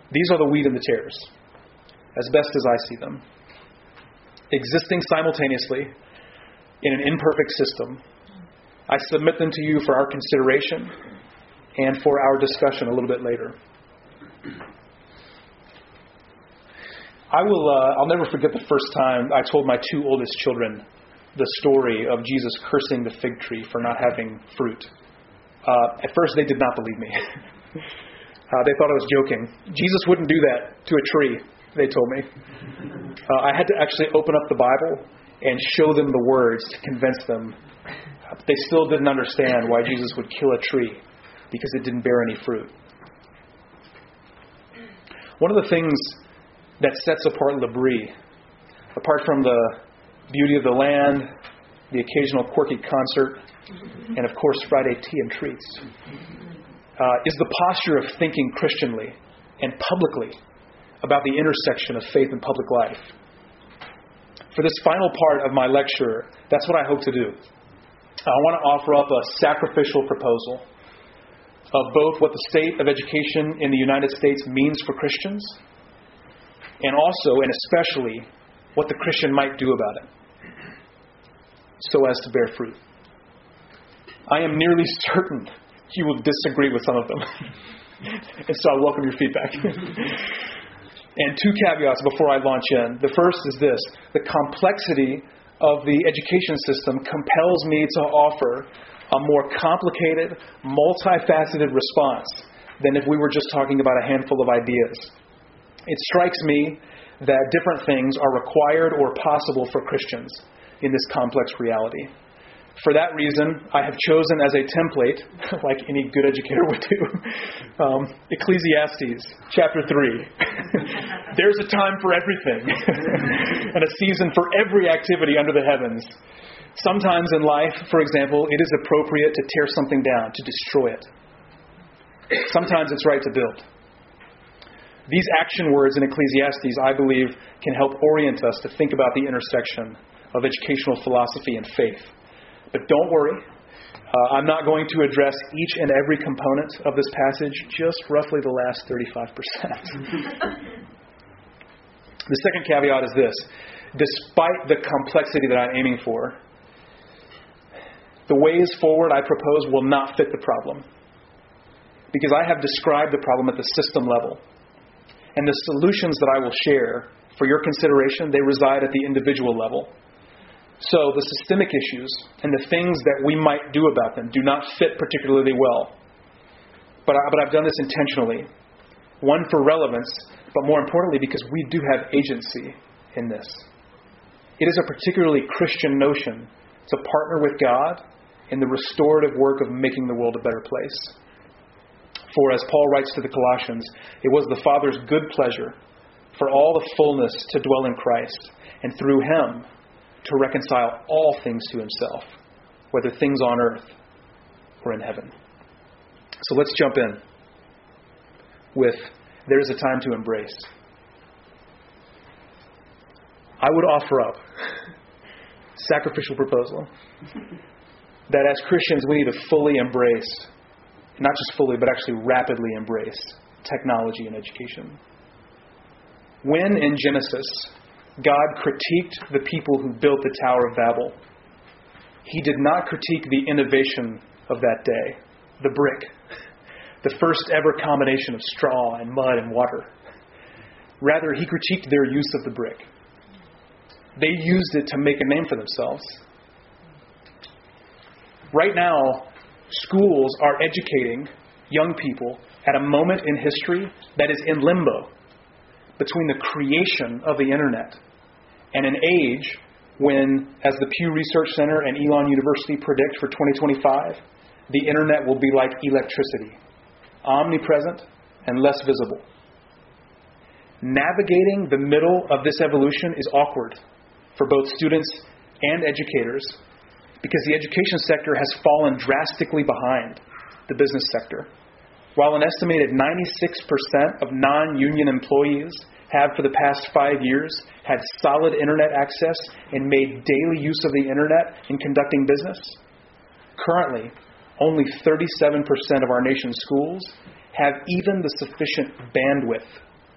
These are the wheat and the tares, as best as I see them, existing simultaneously in an imperfect system. I submit them to you for our consideration and for our discussion a little bit later. I will. Uh, I'll never forget the first time I told my two oldest children the story of Jesus cursing the fig tree for not having fruit. Uh, at first, they did not believe me. uh, they thought I was joking. Jesus wouldn't do that to a tree, they told me. Uh, I had to actually open up the Bible and show them the words to convince them. Uh, they still didn't understand why Jesus would kill a tree because it didn't bear any fruit. One of the things that sets apart L'Abri, apart from the beauty of the land, the occasional quirky concert, and of course Friday tea and treats, uh, is the posture of thinking Christianly and publicly about the intersection of faith and public life. For this final part of my lecture, that's what I hope to do. I want to offer up a sacrificial proposal of both what the state of education in the United States means for Christians, and also and especially what the Christian might do about it so as to bear fruit. I am nearly certain you will disagree with some of them. And so I welcome your feedback. And two caveats before I launch in. The first is this: the complexity of the education system compels me to offer a more complicated, multifaceted response than if we were just talking about a handful of ideas. It strikes me that different things are required or possible for Christians in this complex reality. For that reason, I have chosen as a template, like any good educator would do, um, Ecclesiastes chapter three. There's a time for everything and a season for every activity under the heavens. Sometimes in life, for example, it is appropriate to tear something down, to destroy it. Sometimes it's right to build. These action words in Ecclesiastes, I believe, can help orient us to think about the intersection of educational philosophy and faith. But don't worry, uh, I'm not going to address each and every component of this passage, just roughly the last thirty-five percent. The second caveat is this: despite the complexity that I'm aiming for, the ways forward I propose will not fit the problem, because I have described the problem at the system level. And the solutions that I will share for your consideration, they reside at the individual level. So the systemic issues and the things that we might do about them do not fit particularly well. But, I, but I've done this intentionally. One, for relevance, but more importantly, because we do have agency in this. It is a particularly Christian notion to partner with God in the restorative work of making the world a better place. For as Paul writes to the Colossians, it was the Father's good pleasure for all the fullness to dwell in Christ, and through Him to reconcile all things to Himself, whether things on earth or in heaven. So let's jump in with there is a time to embrace. I would offer up sacrificial proposal that as Christians we need to fully embrace, not just fully, but actually rapidly embrace technology in education. When in Genesis, God critiqued the people who built the Tower of Babel, He did not critique the innovation of that day, the brick, the first ever combination of straw and mud and water. Rather, He critiqued their use of the brick. They used it to make a name for themselves. Right now, schools are educating young people at a moment in history that is in limbo between the creation of the internet and an age when, as the Pew Research Center and Elon University predict for twenty twenty-five, the internet will be like electricity, omnipresent and less visible. Navigating the middle of this evolution is awkward for both students and educators because the education sector has fallen drastically behind the business sector. While an estimated ninety-six percent of non-union employees have for the past five years had solid internet access and made daily use of the internet in conducting business, currently only thirty-seven percent of our nation's schools have even the sufficient bandwidth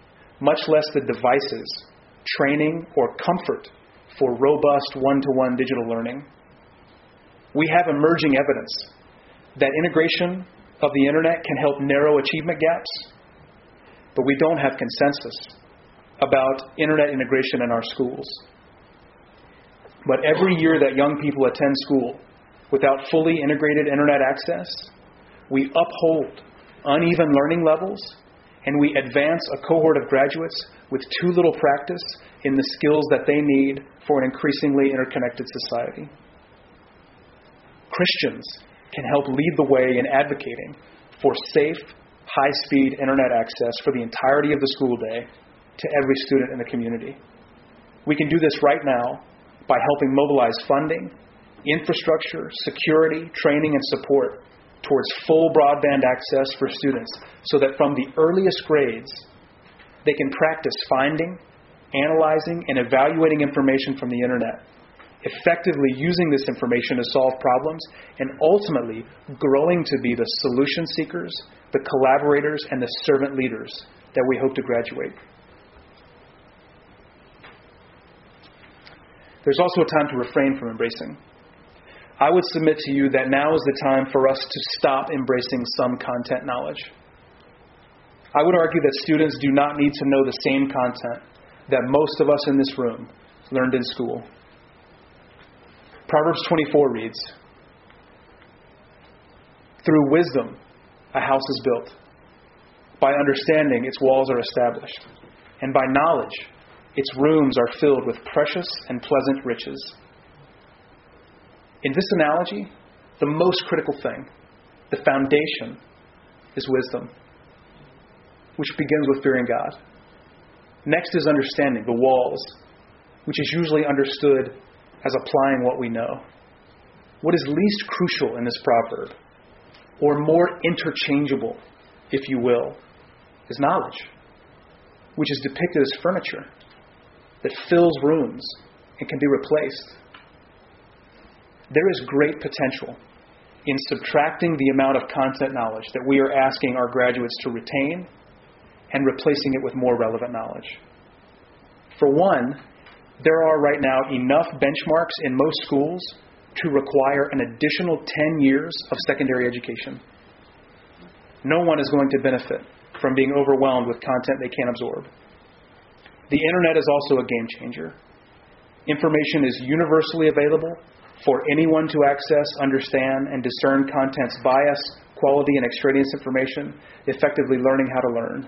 much less the devices, training, or comfort for robust one-to-one digital learning. We have emerging evidence that integration of the internet can help narrow achievement gaps, but we don't have consensus about internet integration in our schools. But every year that young people attend school without fully integrated internet access, we uphold uneven learning levels, and we advance a cohort of graduates with too little practice in the skills that they need for an increasingly interconnected society. Christians can help lead the way in advocating for safe, high-speed internet access for the entirety of the school day to every student in the community. We can do this right now by helping mobilize funding, infrastructure, security, training, and support towards full broadband access for students so that from the earliest grades, they can practice finding, analyzing, and evaluating information from the internet, effectively using this information to solve problems, and ultimately growing to be the solution seekers, the collaborators, and the servant leaders that we hope to graduate. There's also a time to refrain from embracing. I would submit to you that now is the time for us to stop embracing some content knowledge. I would argue that students do not need to know the same content that most of us in this room learned in school. Proverbs twenty-four reads, "Through wisdom a house is built. By understanding its walls are established. And by knowledge its rooms are filled with precious and pleasant riches." In this analogy, the most critical thing, the foundation, is wisdom, which begins with fearing God. Next is understanding, the walls, which is usually understood as applying what we know. What is least crucial in this proverb, or more interchangeable, if you will, is knowledge, which is depicted as furniture that fills rooms and can be replaced. There is great potential in subtracting the amount of content knowledge that we are asking our graduates to retain and replacing it with more relevant knowledge. For one, there are right now enough benchmarks in most schools to require an additional ten years of secondary education. No one is going to benefit from being overwhelmed with content they can't absorb. The internet is also a game changer. Information is universally available for anyone to access, understand, and discern content's bias, quality, and extraneous information, effectively learning how to learn.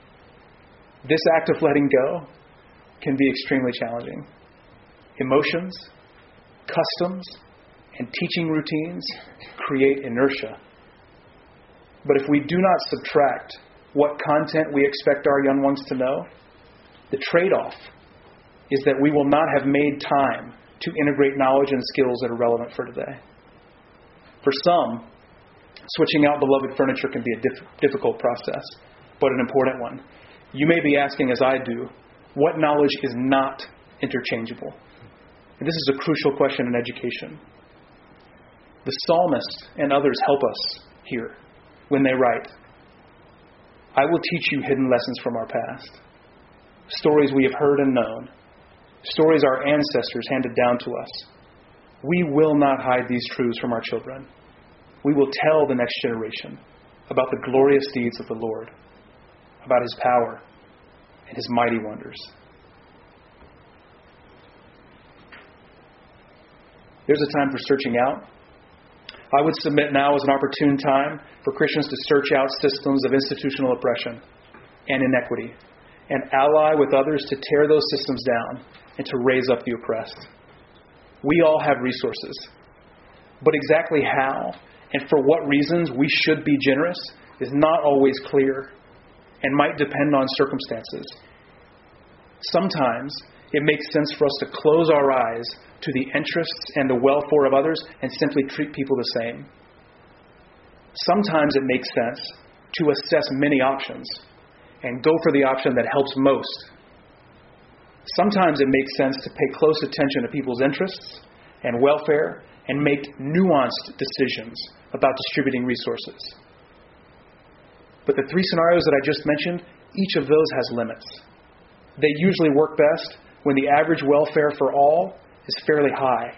This act of letting go can be extremely challenging. Emotions, customs, and teaching routines create inertia. But if we do not subtract what content we expect our young ones to know, the trade-off is that we will not have made time to integrate knowledge and skills that are relevant for today. For some, switching out beloved furniture can be a diff- difficult process, but an important one. You may be asking, as I do, what knowledge is not interchangeable? And this is a crucial question in education. The psalmist and others help us here when they write, "I will teach you hidden lessons from our past, stories we have heard and known, stories our ancestors handed down to us. We will not hide these truths from our children. We will tell the next generation about the glorious deeds of the Lord, about His power and His mighty wonders." There's a time for searching out. I would submit now is an opportune time for Christians to search out systems of institutional oppression and inequity and ally with others to tear those systems down and to raise up the oppressed. We all have resources, but exactly how and for what reasons we should be generous is not always clear and might depend on circumstances. Sometimes it makes sense for us to close our eyes to the interests and the welfare of others and simply treat people the same. Sometimes it makes sense to assess many options and go for the option that helps most. Sometimes it makes sense to pay close attention to people's interests and welfare and make nuanced decisions about distributing resources. But the three scenarios that I just mentioned, each of those has limits. They usually work best when the average welfare for all is fairly high.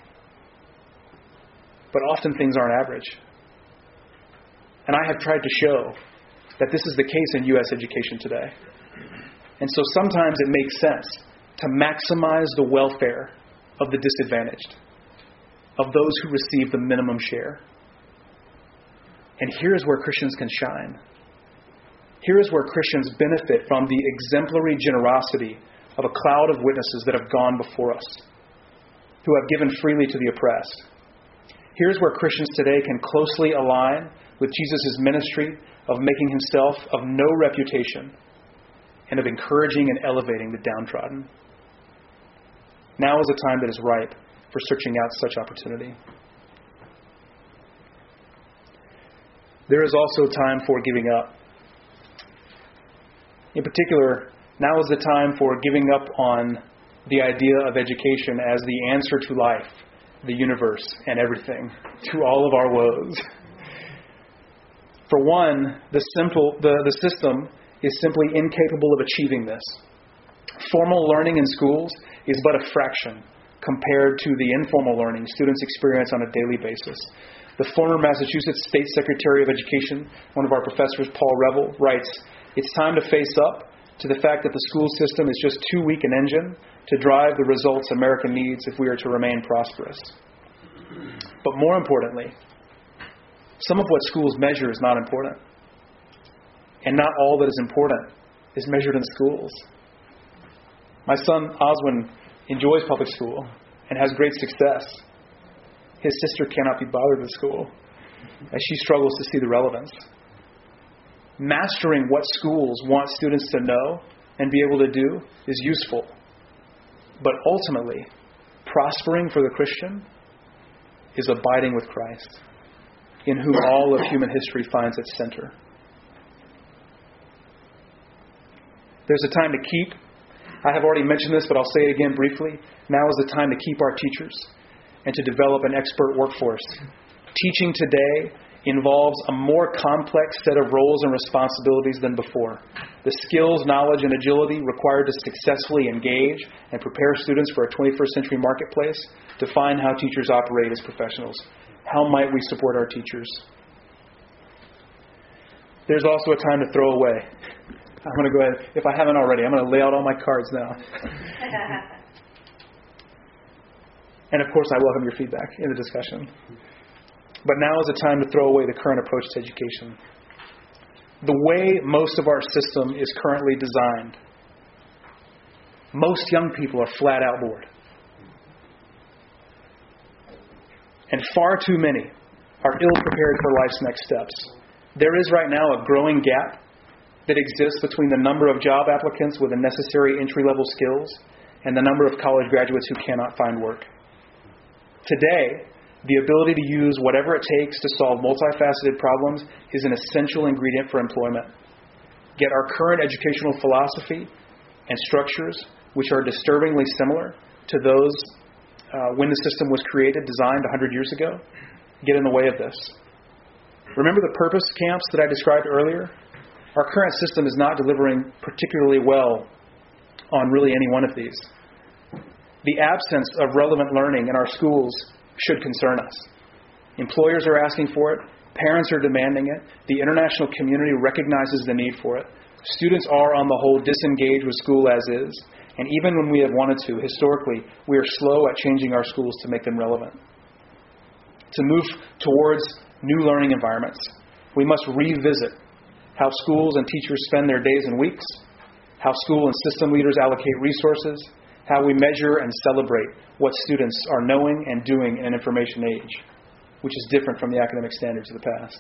But often things aren't average. And I have tried to show that this is the case in U S education today. And so sometimes it makes sense to maximize the welfare of the disadvantaged, of those who receive the minimum share. And here's where Christians can shine. Here is where Christians benefit from the exemplary generosity of a cloud of witnesses that have gone before us, who have given freely to the oppressed. Here's where Christians today can closely align with Jesus' ministry of making himself of no reputation and of encouraging and elevating the downtrodden. Now is a time that is ripe for searching out such opportunity. There is also time for giving up. In particular, now is the time for giving up on the idea of education as the answer to life, the universe, and everything, to all of our woes. For one, the simple the, the system is simply incapable of achieving this. Formal learning in schools is but a fraction compared to the informal learning students experience on a daily basis. The former Massachusetts State Secretary of Education, one of our professors, Paul Revell, writes, "It's time to face up to the fact that the school system is just too weak an engine to drive the results America needs if we are to remain prosperous." But more importantly, some of what schools measure is not important. And not all that is important is measured in schools. My son, Oswin, enjoys public school and has great success. His sister cannot be bothered with school, as she struggles to see the relevance. Mastering what schools want students to know and be able to do is useful. But ultimately, prospering for the Christian is abiding with Christ, in whom all of human history finds its center. There's a time to keep. I have already mentioned this, but I'll say it again briefly. Now is the time to keep our teachers and to develop an expert workforce. Teaching today involves a more complex set of roles and responsibilities than before. The skills, knowledge, and agility required to successfully engage and prepare students for a twenty-first century marketplace define how teachers operate as professionals. How might we support our teachers? There's also a time to throw away. I'm going to go ahead, if I haven't already, I'm going to lay out all my cards now. And of course, I welcome your feedback in the discussion. But now is the time to throw away the current approach to education. The way most of our system is currently designed, most young people are flat out bored. And far too many are ill-prepared for life's next steps. There is right now a growing gap that exists between the number of job applicants with the necessary entry-level skills and the number of college graduates who cannot find work. Today, the ability to use whatever it takes to solve multifaceted problems is an essential ingredient for employment. Yet our current educational philosophy and structures, which are disturbingly similar to those uh, when the system was created, designed one hundred years ago, get in the way of this. Remember the purpose camps that I described earlier? Our current system is not delivering particularly well on really any one of these. The absence of relevant learning in our schools should concern us. Employers are asking for it. Parents are demanding it. The international community recognizes the need for it. Students are, on the whole, disengaged with school as is. And even when we have wanted to, historically, we are slow at changing our schools to make them relevant. To move towards new learning environments, we must revisit how schools and teachers spend their days and weeks, how school and system leaders allocate resources, how we measure and celebrate what students are knowing and doing in an information age, which is different from the academic standards of the past.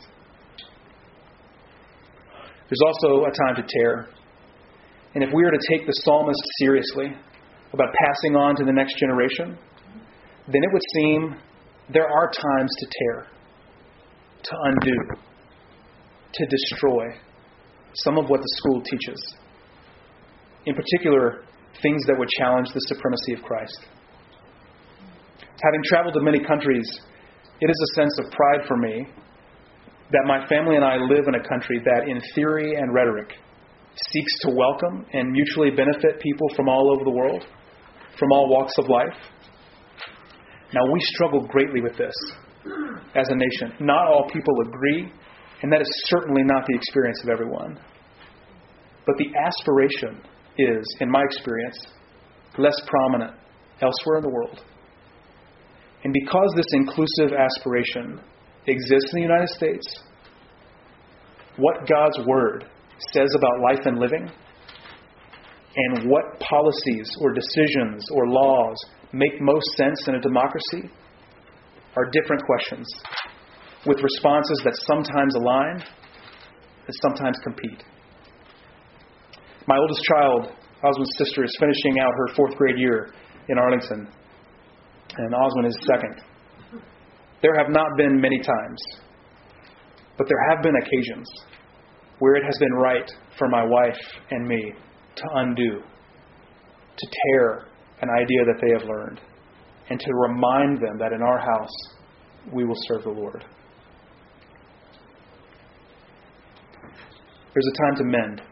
There's also a time to tear. And if we are to take the psalmist seriously about passing on to the next generation, then it would seem there are times to tear, to undo, to destroy some of what the school teaches. In particular, things that would challenge the supremacy of Christ. Having traveled to many countries, it is a sense of pride for me that my family and I live in a country that, in theory and rhetoric, seeks to welcome and mutually benefit people from all over the world, from all walks of life. Now, we struggle greatly with this as a nation. Not all people agree, and that is certainly not the experience of everyone. But the aspiration is, in my experience, less prominent elsewhere in the world. And because this inclusive aspiration exists in the United States, what God's Word says about life and living, and what policies or decisions or laws make most sense in a democracy are different questions, with responses that sometimes align and sometimes compete. My oldest child, Oswin's sister, is finishing out her fourth grade year in Arlington, and Oswin is second. There have not been many times, but there have been occasions where it has been right for my wife and me to undo, to tear an idea that they have learned, and to remind them that in our house we will serve the Lord. There's a time to mend.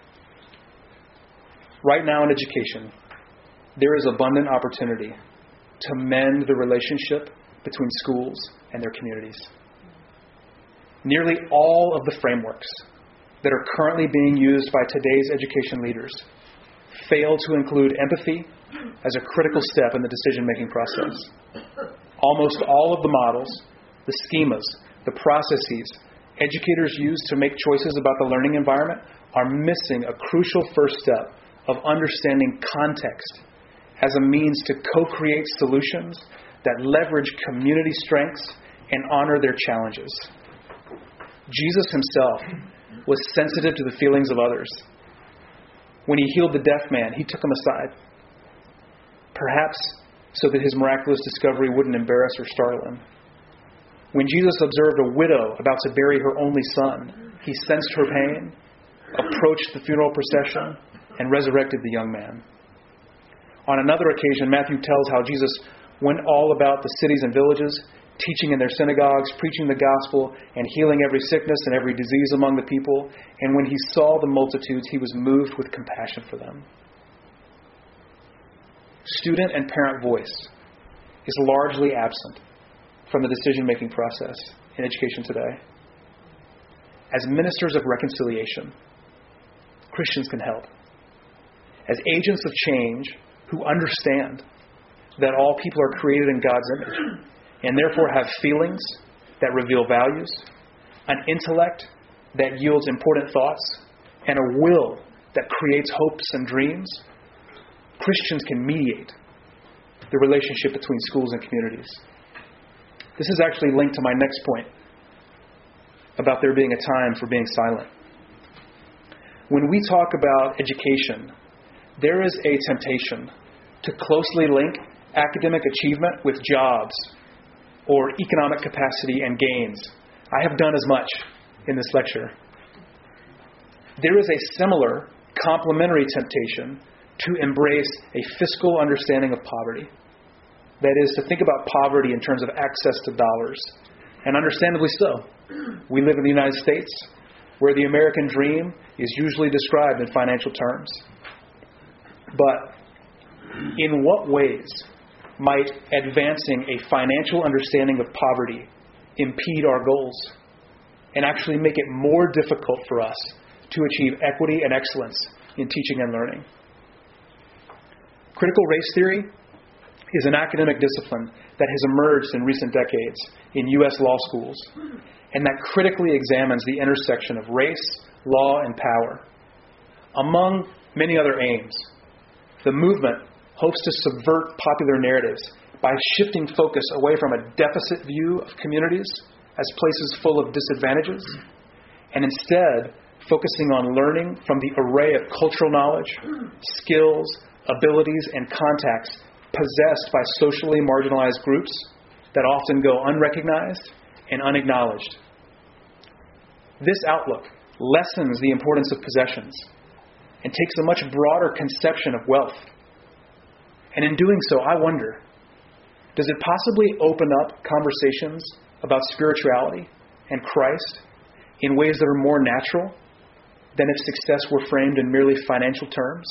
Right now in education, there is abundant opportunity to mend the relationship between schools and their communities. Nearly all of the frameworks that are currently being used by today's education leaders fail to include empathy as a critical step in the decision-making process. Almost all of the models, the schemas, the processes educators use to make choices about the learning environment are missing a crucial first step of understanding context as a means to co-create solutions that leverage community strengths and honor their challenges. Jesus himself was sensitive to the feelings of others. When he healed the deaf man, he took him aside, perhaps so that his miraculous discovery wouldn't embarrass or startle him. When Jesus observed a widow about to bury her only son, he sensed her pain, approached the funeral procession, and resurrected the young man. On another occasion, Matthew tells how Jesus went all about the cities and villages, teaching in their synagogues, preaching the gospel, and healing every sickness and every disease among the people. And when he saw the multitudes, he was moved with compassion for them. Student and parent voice is largely absent from the decision-making process in education today. As ministers of reconciliation, Christians can help. As agents of change who understand that all people are created in God's image and therefore have feelings that reveal values, an intellect that yields important thoughts, and a will that creates hopes and dreams, Christians can mediate the relationship between schools and communities. This is actually linked to my next point about there being a time for being silent. When we talk about education, there is a temptation to closely link academic achievement with jobs or economic capacity and gains. I have done as much in this lecture. There is a similar complementary temptation to embrace a fiscal understanding of poverty. That is, to think about poverty in terms of access to dollars. And understandably so. We live in the United States, where the American dream is usually described in financial terms. But in what ways might advancing a financial understanding of poverty impede our goals and actually make it more difficult for us to achieve equity and excellence in teaching and learning? Critical race theory is an academic discipline that has emerged in recent decades in U S law schools, and that critically examines the intersection of race, law, and power. Among many other aims, the movement hopes to subvert popular narratives by shifting focus away from a deficit view of communities as places full of disadvantages, and instead focusing on learning from the array of cultural knowledge, skills, abilities, and contacts possessed by socially marginalized groups that often go unrecognized and unacknowledged. This outlook lessens the importance of possessions and takes a much broader conception of wealth. And in doing so, I wonder, does it possibly open up conversations about spirituality and Christ in ways that are more natural than if success were framed in merely financial terms.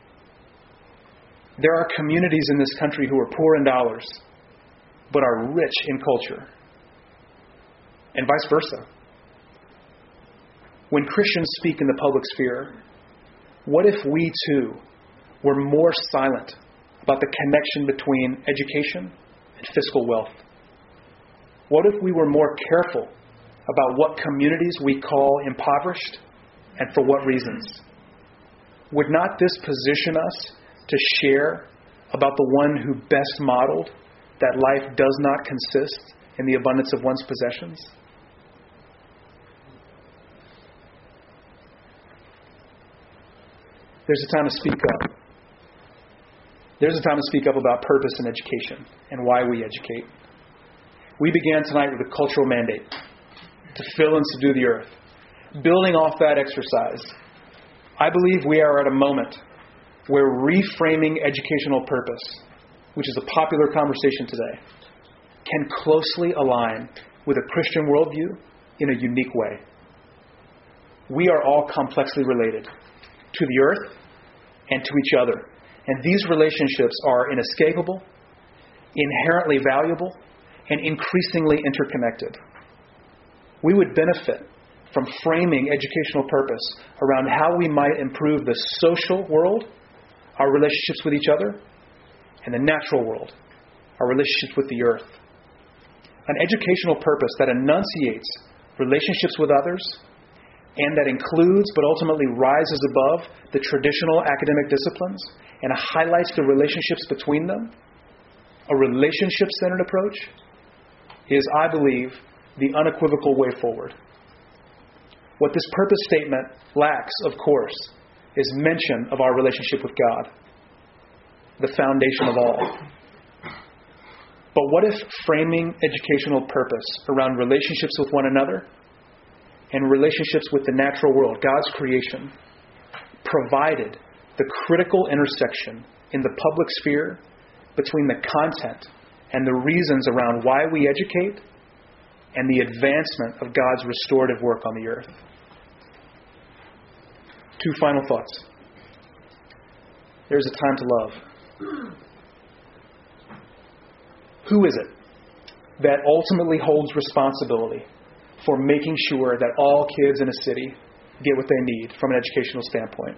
There are communities in this country who are poor in dollars, but are rich in culture, and vice versa. When Christians speak in the public sphere, what if we too were more silent about the connection between education and fiscal wealth? What if we were more careful about what communities we call impoverished and for what reasons? Would not this position us to share about the one who best modeled that life does not consist in the abundance of one's possessions? There's a time to speak up. There's a time to speak up about purpose in education and why we educate. We began tonight with a cultural mandate to fill and subdue the earth. Building off that exercise, I believe we are at a moment where reframing educational purpose, which is a popular conversation today, can closely align with a Christian worldview in a unique way. We are all complexly related to the earth and to each other. And these relationships are inescapable, inherently valuable, and increasingly interconnected. We would benefit from framing educational purpose around how we might improve the social world, our relationships with each other, and the natural world, our relationships with the earth. An educational purpose that enunciates relationships with others and that includes but ultimately rises above the traditional academic disciplines and highlights the relationships between them, a relationship-centered approach, is, I believe, the unequivocal way forward. What this purpose statement lacks, of course, is mention of our relationship with God, the foundation of all. But what if framing educational purpose around relationships with one another and relationships with the natural world, God's creation, provided the critical intersection in the public sphere between the content and the reasons around why we educate and the advancement of God's restorative work on the earth? Two final thoughts. There's a time to love. Who is it that ultimately holds responsibility for making sure that all kids in a city get what they need from an educational standpoint?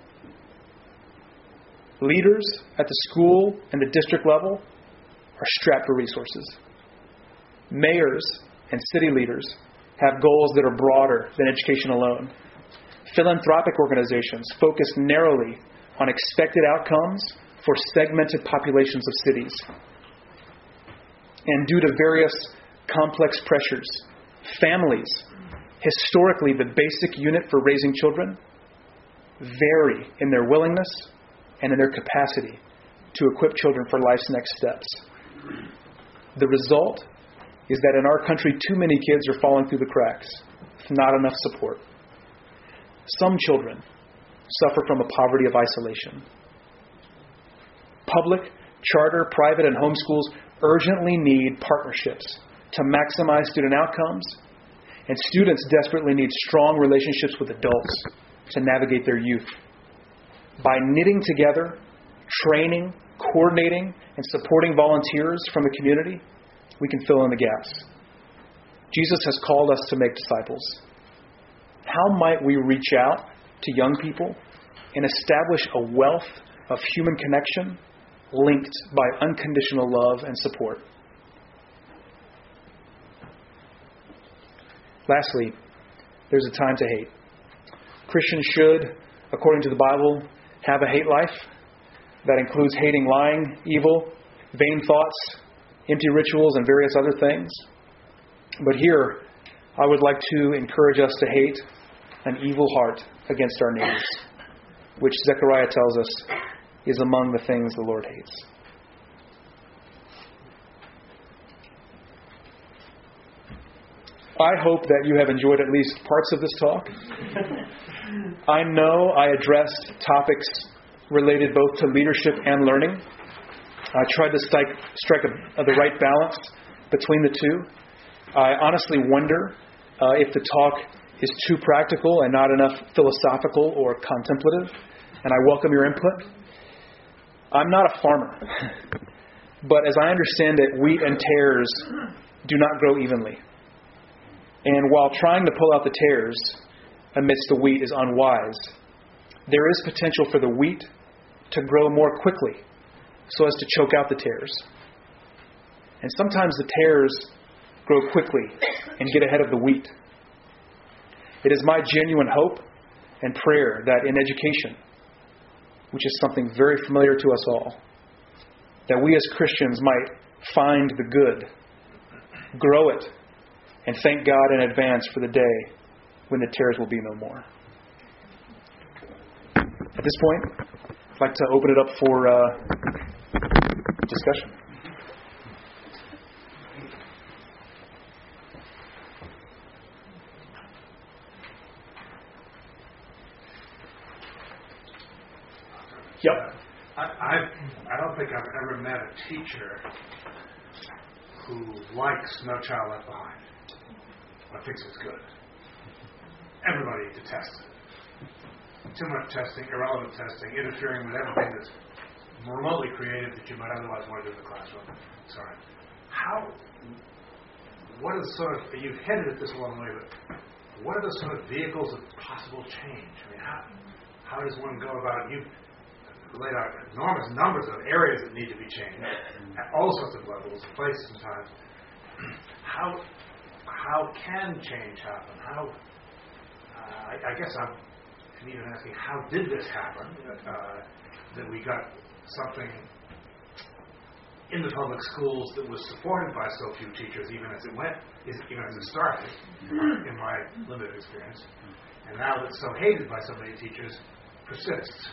Leaders at the school and the district level are strapped for resources. Mayors and city leaders have goals that are broader than education alone. Philanthropic organizations focus narrowly on expected outcomes for segmented populations of cities. And due to various complex pressures, families, historically the basic unit for raising children, vary in their willingness and in their capacity to equip children for life's next steps. The result is that in our country, too many kids are falling through the cracks with not enough support. Some children suffer from a poverty of isolation. Public, charter, private, and home schools urgently need partnerships to maximize student outcomes, and students desperately need strong relationships with adults to navigate their youth. By knitting together, training, coordinating, and supporting volunteers from the community, we can fill in the gaps. Jesus has called us to make disciples. How might we reach out to young people and establish a wealth of human connection linked by unconditional love and support? Lastly, there's a time to hate. Christians should, according to the Bible, have a hate life that includes hating lying, evil, vain thoughts, empty rituals, and various other things. But here, I would like to encourage us to hate an evil heart against our neighbors, which Zechariah tells us is among the things the Lord hates. I hope that you have enjoyed at least parts of this talk. I know I addressed topics related both to leadership and learning. I tried to strike, strike a, the right balance between the two. I honestly wonder uh, if the talk is too practical and not enough philosophical or contemplative, and I welcome your input. I'm not a farmer, but as I understand it, wheat and tares do not grow evenly. And while trying to pull out the tares amidst the wheat is unwise, there is potential for the wheat to grow more quickly so as to choke out the tares. And sometimes the tares grow quickly and get ahead of the wheat. It is my genuine hope and prayer that in education, which is something very familiar to us all, that we as Christians might find the good, grow it, and thank God in advance for the day when the tares will be no more. At this point, I'd like to open it up for uh, discussion. Yep. I, I I don't think I've ever met a teacher who likes No Child Left Behind or thinks it's good. Everybody detests it. Too much testing, irrelevant testing, interfering with everything that's remotely creative that you might otherwise want to do in the classroom. Sorry. How, what are the sort of, you've headed it this a long way, but what are the sort of vehicles of possible change? I mean, how, how does one go about, you've laid out enormous numbers of areas that need to be changed at all sorts of levels, places and times. How, how can change happen? How, uh, I, I guess I'm even asking, how did this happen, uh, that we got something in the public schools that was supported by so few teachers, even as it went, even as it started, in my limited experience, and now that's so hated by so many teachers, persists.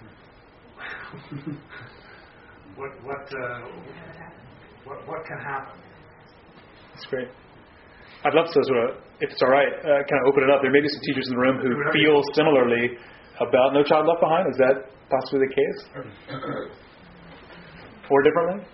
what what uh, what what can happen? That's great. I'd love to sort of, if it's all right, uh, kind of open it up. There may be some teachers in the room who feel similarly about No Child Left Behind. Is that possibly the case? Or differently?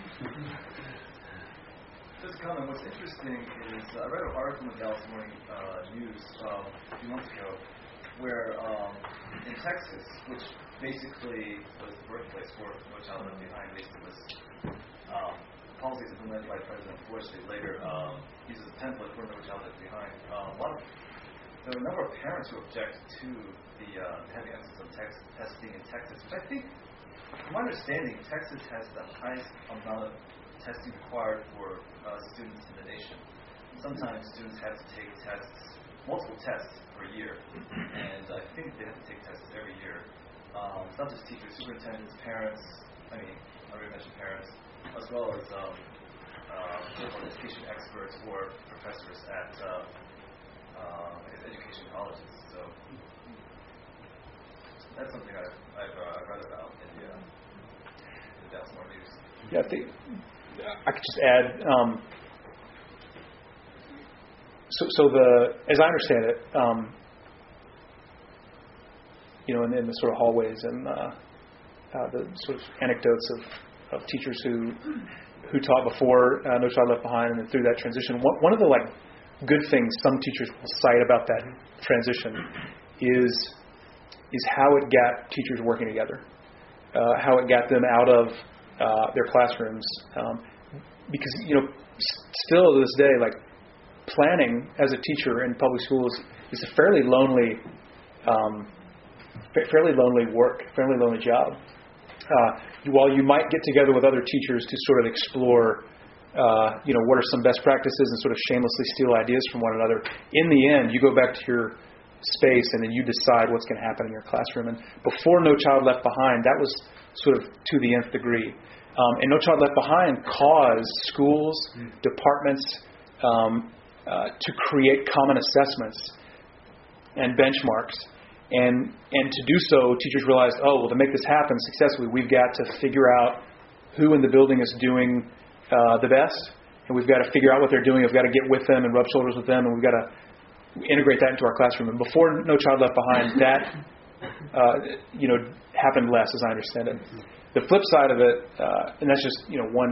Just comment. What's interesting is uh, I read an article in the Dallas Morning uh, News uh, a few months ago where um, in Texas, which basically was the birthplace for No Child Left Behind, at least it was um, policies implemented by President Bush that later um, uses a template for No Child Left Behind. Um, a lot of, there are a number of parents who object to the uh, heavy emphasis on text, testing in Texas, which I think, from my understanding, Texas has the highest amount of testing required for uh, students in the nation. Sometimes students have to take tests, multiple tests per year, and I think they have to take tests every year. Um, it's not just teachers, superintendents, parents, I mean, I already mentioned parents, as well as um, uh, education experts or professors at uh, uh, I guess education colleges. So that's something I've, I've uh, read about in the, uh, the Dallas Morning News. Yeah, I think I could just add. Um, so, so the as I understand it, um, you know, in, in the sort of hallways and uh, uh, the sort of anecdotes of. of teachers who who taught before uh, No Child Left Behind and then through that transition. One, one of the like good things some teachers will cite about that transition is is how it got teachers working together, uh, how it got them out of uh, their classrooms. Um, because you know, s- still to this day, like planning as a teacher in public schools is a fairly lonely, um, fa- fairly lonely work, fairly lonely job. Uh, while you might get together with other teachers to sort of explore, uh, you know, what are some best practices and sort of shamelessly steal ideas from one another, in the end, you go back to your space and then you decide what's going to happen in your classroom. And before No Child Left Behind, that was sort of to the nth degree. Um, and No Child Left Behind caused schools, mm. departments um, uh, to create common assessments and benchmarks. And and to do so, teachers realized, oh, well, to make this happen successfully, we've got to figure out who in the building is doing uh, the best, and we've got to figure out what they're doing. We've got to get with them and rub shoulders with them, and we've got to integrate that into our classroom. And before No Child Left Behind, that uh, you know happened less, as I understand it. The flip side of it, uh, and that's just you know one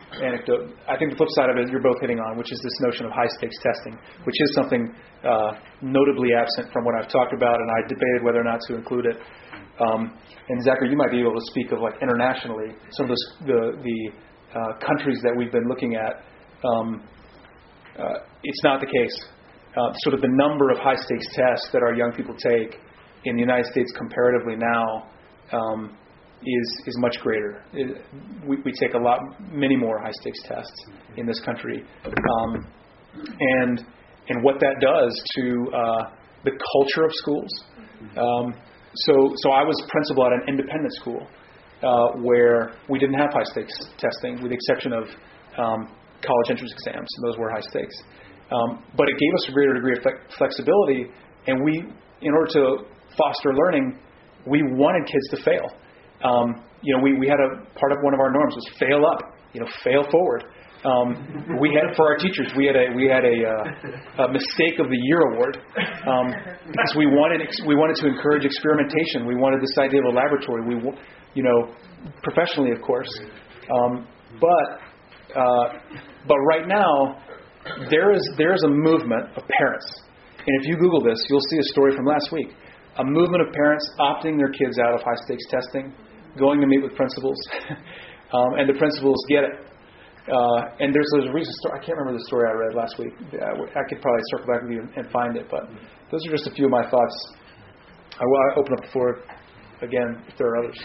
anecdote. I think the flip side of it you're both hitting on, which is this notion of high-stakes testing, which is something uh, notably absent from what I've talked about, and I debated whether or not to include it. Um, and Zachary, you might be able to speak of like internationally some of the the, the uh, countries that we've been looking at. Um, uh, it's not the case. Uh, sort of the number of high-stakes tests that our young people take in the United States comparatively now um, is is much greater. It, we, we take a lot, many more high-stakes tests in this country, um, and and what that does to uh, the culture of schools. Um, so so I was principal at an independent school uh, where we didn't have high-stakes testing, with the exception of um, college entrance exams, and those were high-stakes. Um, but it gave us a greater degree of flexibility, and we, in order to foster learning, we wanted kids to fail. Um, you know, we, we had a part of one of our norms was fail up, you know, fail forward. Um, we had for our teachers, we had a we had a, uh, a mistake of the year award um, because we wanted we wanted to encourage experimentation. We wanted this idea of a laboratory. We, you know, professionally, of course, um, but uh, but right now. There is there is a movement of parents, and if you Google this, you'll see a story from last week. A movement of parents opting their kids out of high-stakes testing, going to meet with principals, um, and the principals get it. Uh, and there's, there's a recent story. I can't remember the story I read last week. I could probably circle back with you and, and find it, but those are just a few of my thoughts. I will open up the floor again if there are others.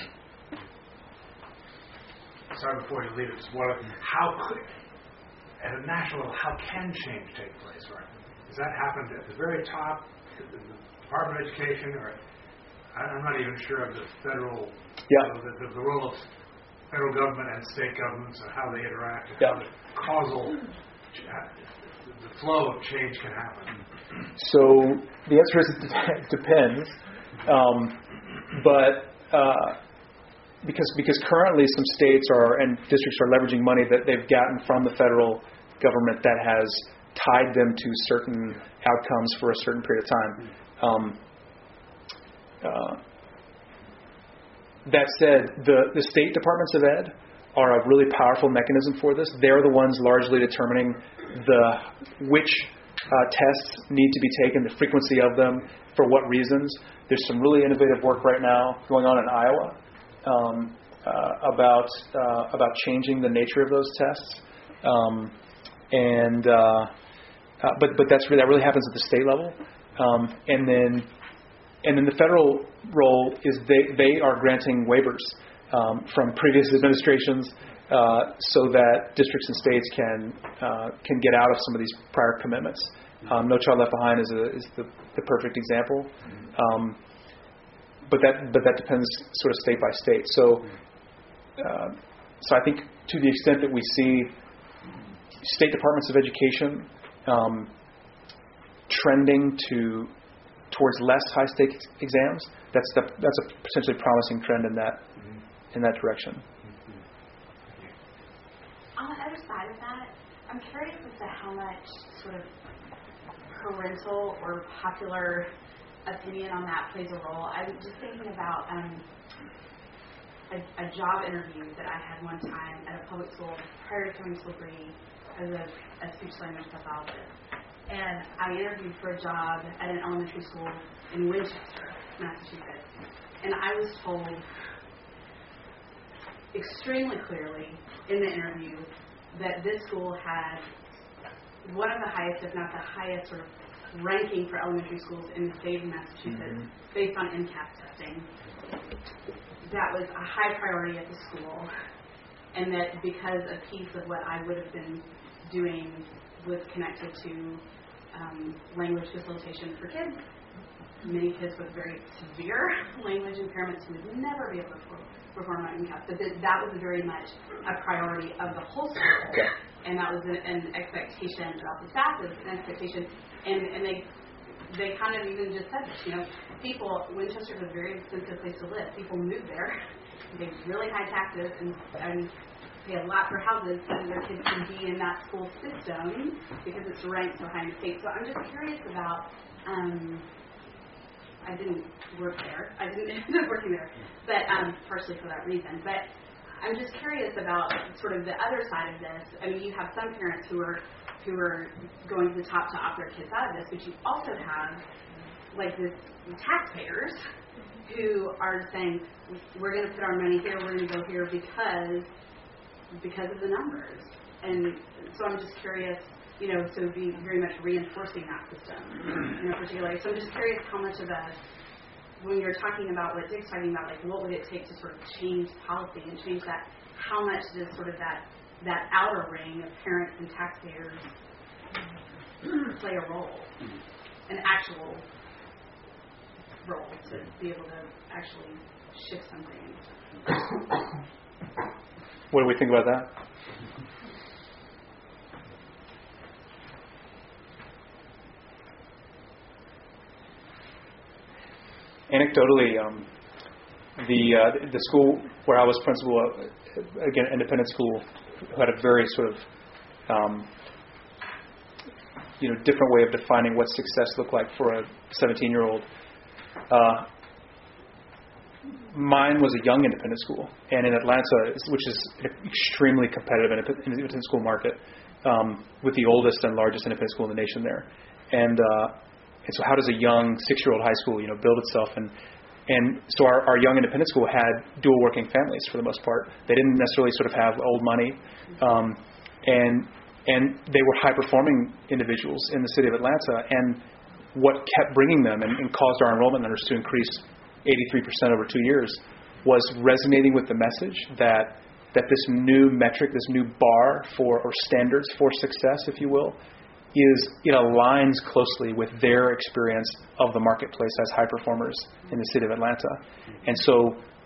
Sorry, before you leave, it's one of how quick. At a national level, how can change take place? Right? Does that happen at the very top, in the Department of Education, or I'm not even sure of the federal, yeah. uh, the, the, the role of federal government and state governments and how they interact, and yeah. how the causal, the flow of change can happen? So the answer is it depends, um, but. Uh, Because because currently some states are and districts are leveraging money that they've gotten from the federal government that has tied them to certain outcomes for a certain period of time. Um, uh, that said, the, the state departments of ed are a really powerful mechanism for this. They're the ones largely determining the which uh, tests need to be taken, the frequency of them, for what reasons. There's some really innovative work right now going on in Iowa. Um, uh, about uh, about changing the nature of those tests, um, and uh, uh, but but that's really, that really happens at the state level, um, and then and then the federal role is they they are granting waivers um, from previous administrations uh, so that districts and states can uh, can get out of some of these prior commitments. Um, No Child Left Behind is a, is the, the perfect example. Um, But that but that depends sort of state by state. So uh, so I think to the extent that we see state departments of education um, trending to towards less high stakes exams, that's the, that's a potentially promising trend in that in that direction. On the other side of that, I'm curious as to how much sort of parental or popular opinion on that plays a role. I'm just thinking about um, a, a job interview that I had one time at a public school prior to coming to Liberty as a, a speech language pathologist. And I interviewed for a job at an elementary school in Winchester, Massachusetts. And I was told extremely clearly in the interview that this school had one of the highest, if not the highest, sort of ranking for elementary schools in the state of Massachusetts mm-hmm. based on M CAS testing. That was a high priority at the school, and that because a piece of what I would have been doing was connected to um, language facilitation for kids, many kids with very severe language impairments who would never be able to perform on M CAS, but that, that was very much a priority of the whole school. Okay. And that was an, an expectation about the staff, it was an expectation. And, and they they kind of even just said this, you know, people, Winchester is a very expensive place to live. People move there, they pay really high taxes, and, and pay a lot for houses so that their kids can be in that school system because it's ranked so high in the state. So I'm just curious about, um, I didn't work there. I didn't end up working there, but um, partially for that reason. But I'm just curious about sort of the other side of this. I mean, you have some parents who are who are going to the top to opt their kids out of this, but you also have like this taxpayers who are saying we're going to put our money here, we're going to go here because because of the numbers. And so I'm just curious, you know, so be very much reinforcing that system in a particular way. So I'm just curious how much of a, when you're talking about what Dick's talking about, like what would it take to sort of change policy and change that, how much does sort of that, that outer ring of parents and taxpayers play a role, an actual role to be able to actually shift something? What do we think about that? Anecdotally, um, the uh, the school where I was principal, uh, again, independent school, had a very sort of um, you know different way of defining what success looked like for a seventeen-year-old. Uh, mine was a young independent school, and in Atlanta, which is an extremely competitive independent school market, um, with the oldest and largest independent school in the nation there, and. Uh, And so how does a young six-year-old high school, you know, build itself? And and so our, our young independent school had dual working families for the most part. They didn't necessarily sort of have old money. Um, and and they were high-performing individuals in the city of Atlanta. And what kept bringing them and, and caused our enrollment numbers to increase eighty-three percent over two years was resonating with the message that that this new metric, this new bar for, or standards for success, if you will, is it aligns closely with their experience of the marketplace as high performers in the city of Atlanta. And so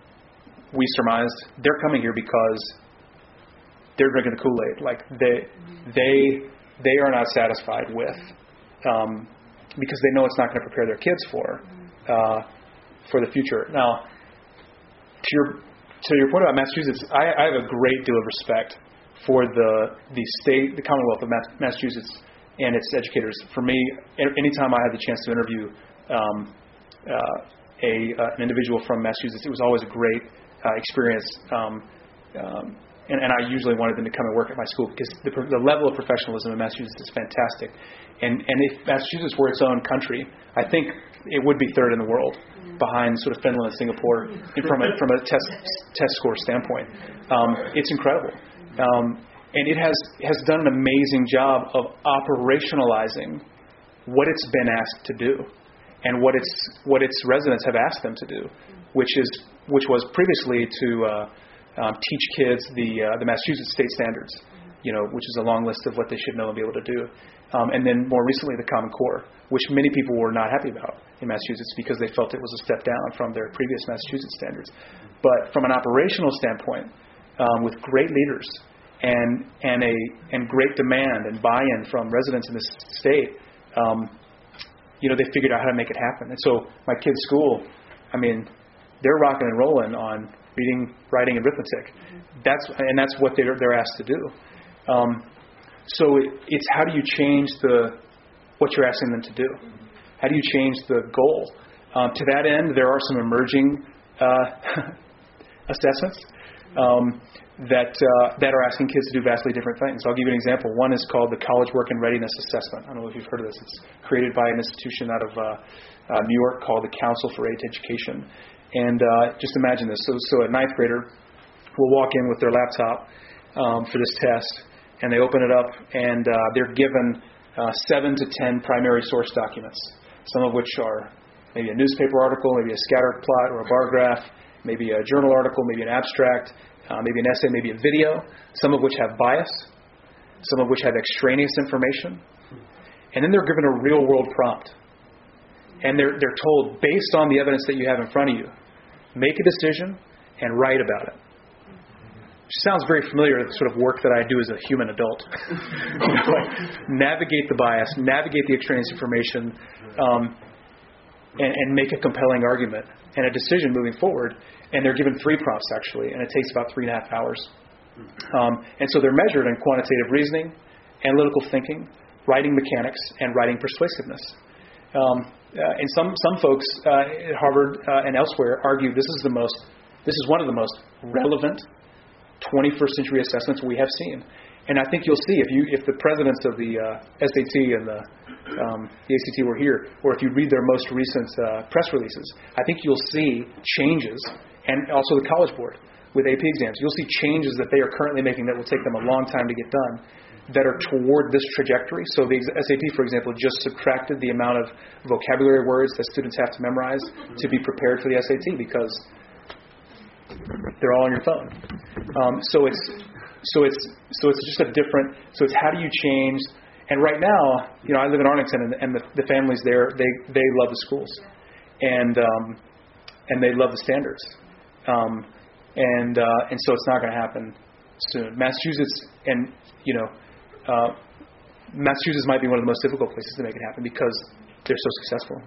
we surmised they're coming here because they're drinking the Kool-Aid. Like they they they are not satisfied with um, because they know it's not going to prepare their kids for uh, for the future. Now, to your to your point about Massachusetts, I, I have a great deal of respect for the the state, the Commonwealth of Massachusetts, and its educators. For me, anytime I had the chance to interview um, uh, a uh, an individual from Massachusetts, it was always a great uh, experience. Um, um, and, and I usually wanted them to come and work at my school because the, the level of professionalism in Massachusetts is fantastic. And and if Massachusetts were its own country, I think it would be third in the world, behind sort of Finland and Singapore, from a from a test test score standpoint. Um, it's incredible. Um, And it has, has done an amazing job of operationalizing what it's been asked to do and what its what its residents have asked them to do, which is which was previously to uh, um, teach kids the uh, the Massachusetts state standards, you know, which is a long list of what they should know and be able to do, um, and then more recently the Common Core, which many people were not happy about in Massachusetts because they felt it was a step down from their previous Massachusetts standards. But from an operational standpoint, um, with great leaders. And and a and great demand and buy-in from residents in this state, um, you know, they figured out how to make it happen. And so my kids' school, I mean, they're rocking and rolling on reading, writing, and arithmetic. That's and that's what they're they're asked to do. Um, so it, it's how do you change the what you're asking them to do? How do you change the goal? Um, to that end, there are some emerging uh, assessments. Um, that uh, that are asking kids to do vastly different things. I'll give you an example. One is called the College Work and Readiness Assessment. I don't know if you've heard of this. It's created by an institution out of uh, uh, New York called the Council for Aid to Education. And uh, just imagine this. So, so a ninth grader will walk in with their laptop um, for this test, and they open it up, and uh, they're given uh, seven to ten primary source documents, some of which are maybe a newspaper article, maybe a scatter plot or a bar graph, maybe a journal article, maybe an abstract, Uh, maybe an essay, maybe a video, some of which have bias, some of which have extraneous information. And then they're given a real-world prompt. And they're they're told, based on the evidence that you have in front of you, make a decision and write about it. Which sounds very familiar to the sort of work that I do as a human adult. You know, like navigate the bias, navigate the extraneous information, um, and, and make a compelling argument and a decision moving forward. And they're given three prompts, actually, and it takes about three and a half hours. Um, and so they're measured in quantitative reasoning, analytical thinking, writing mechanics, and writing persuasiveness. Um, uh, and some some folks uh, at Harvard uh, and elsewhere argue this is the most, this is one of the most relevant twenty-first century assessments we have seen. And I think you'll see if you if the presidents of the uh, S A T and the um, the A C T were here, or if you read their most recent uh, press releases, I think you'll see changes, and also the College Board with A P exams. You'll see changes that they are currently making that will take them a long time to get done, that are toward this trajectory. So the S A T, for example, just subtracted the amount of vocabulary words that students have to memorize to be prepared for the S A T because they're all on your phone. Um, so it's so it's so it's just a different. So it's how do you change? And right now, you know, I live in Arlington, and, and the, the families there, they they love the schools, and um, and they love the standards, um, and uh, and so it's not going to happen soon. Massachusetts, and you know, uh, Massachusetts might be one of the most difficult places to make it happen because they're so successful.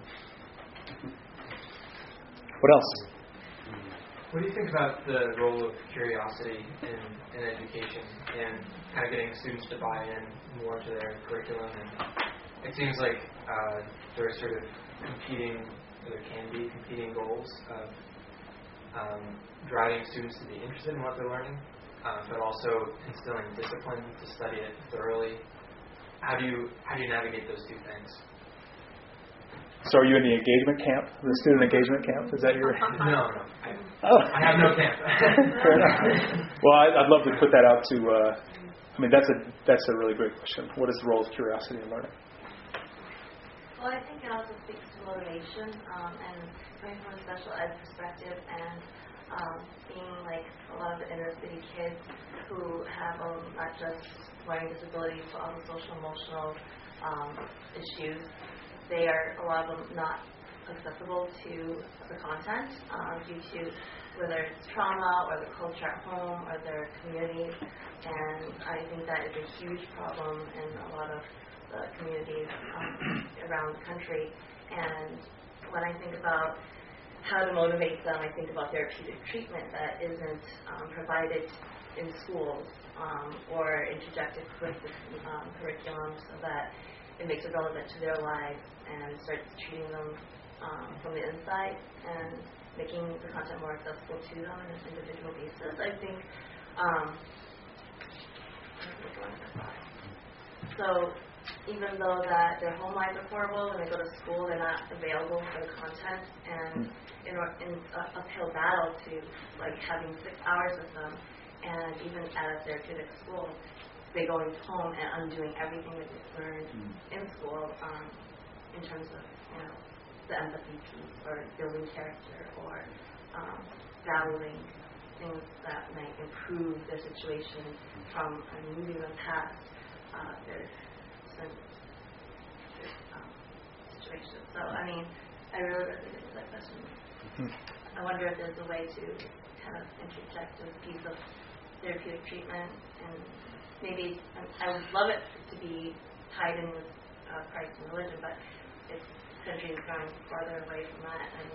What else? What do you think about the role of curiosity in, in education and kind of getting students to buy in more to their curriculum? And it seems like uh, there are sort of competing, or there can be competing goals of um, driving students to be interested in what they're learning, uh, but also instilling discipline to study it thoroughly. How do you how do you navigate those two things? So are you in the engagement camp, the student engagement camp? Is that your... No, no. I, oh. I have no camp. Fair enough. Well, I'd, I'd love to put that out to... Uh, I mean, that's a that's a really great question. What is the role of curiosity in learning? Well, I think it also speaks to motivation, um, and coming from a special ed perspective, and um, being like a lot of the inner city kids who have um, not just learning disabilities, but also social emotional um, issues. They are, a lot of them, not accessible to the content um, due to whether it's trauma or the culture at home or their communities. And I think that is a huge problem in a lot of the communities um, around the country. And when I think about how to motivate them, I think about therapeutic treatment that isn't um, provided in schools um, or interjected with the um, curriculum so that it makes it relevant to their lives and starts treating them um, from the inside and making the content more accessible to them on an individual basis. I think um, so even though that their home lives are horrible, when they go to school, they're not available for the content, and in, in a uphill battle to like having six hours with them, and even at a therapeutic school, they going home and undoing everything that they've learned mm. in school um, in terms of, you know, the empathy piece or building character or um, valuing things that might improve their situation from uh, moving them past uh, their um, situation. So, I mean, I really resonate with that question. Mm-hmm. I wonder if there's a way to kind of interject this piece of therapeutic treatment, and maybe I would love it to be tied in with uh, Christ and religion, but if the country is going farther away from that, and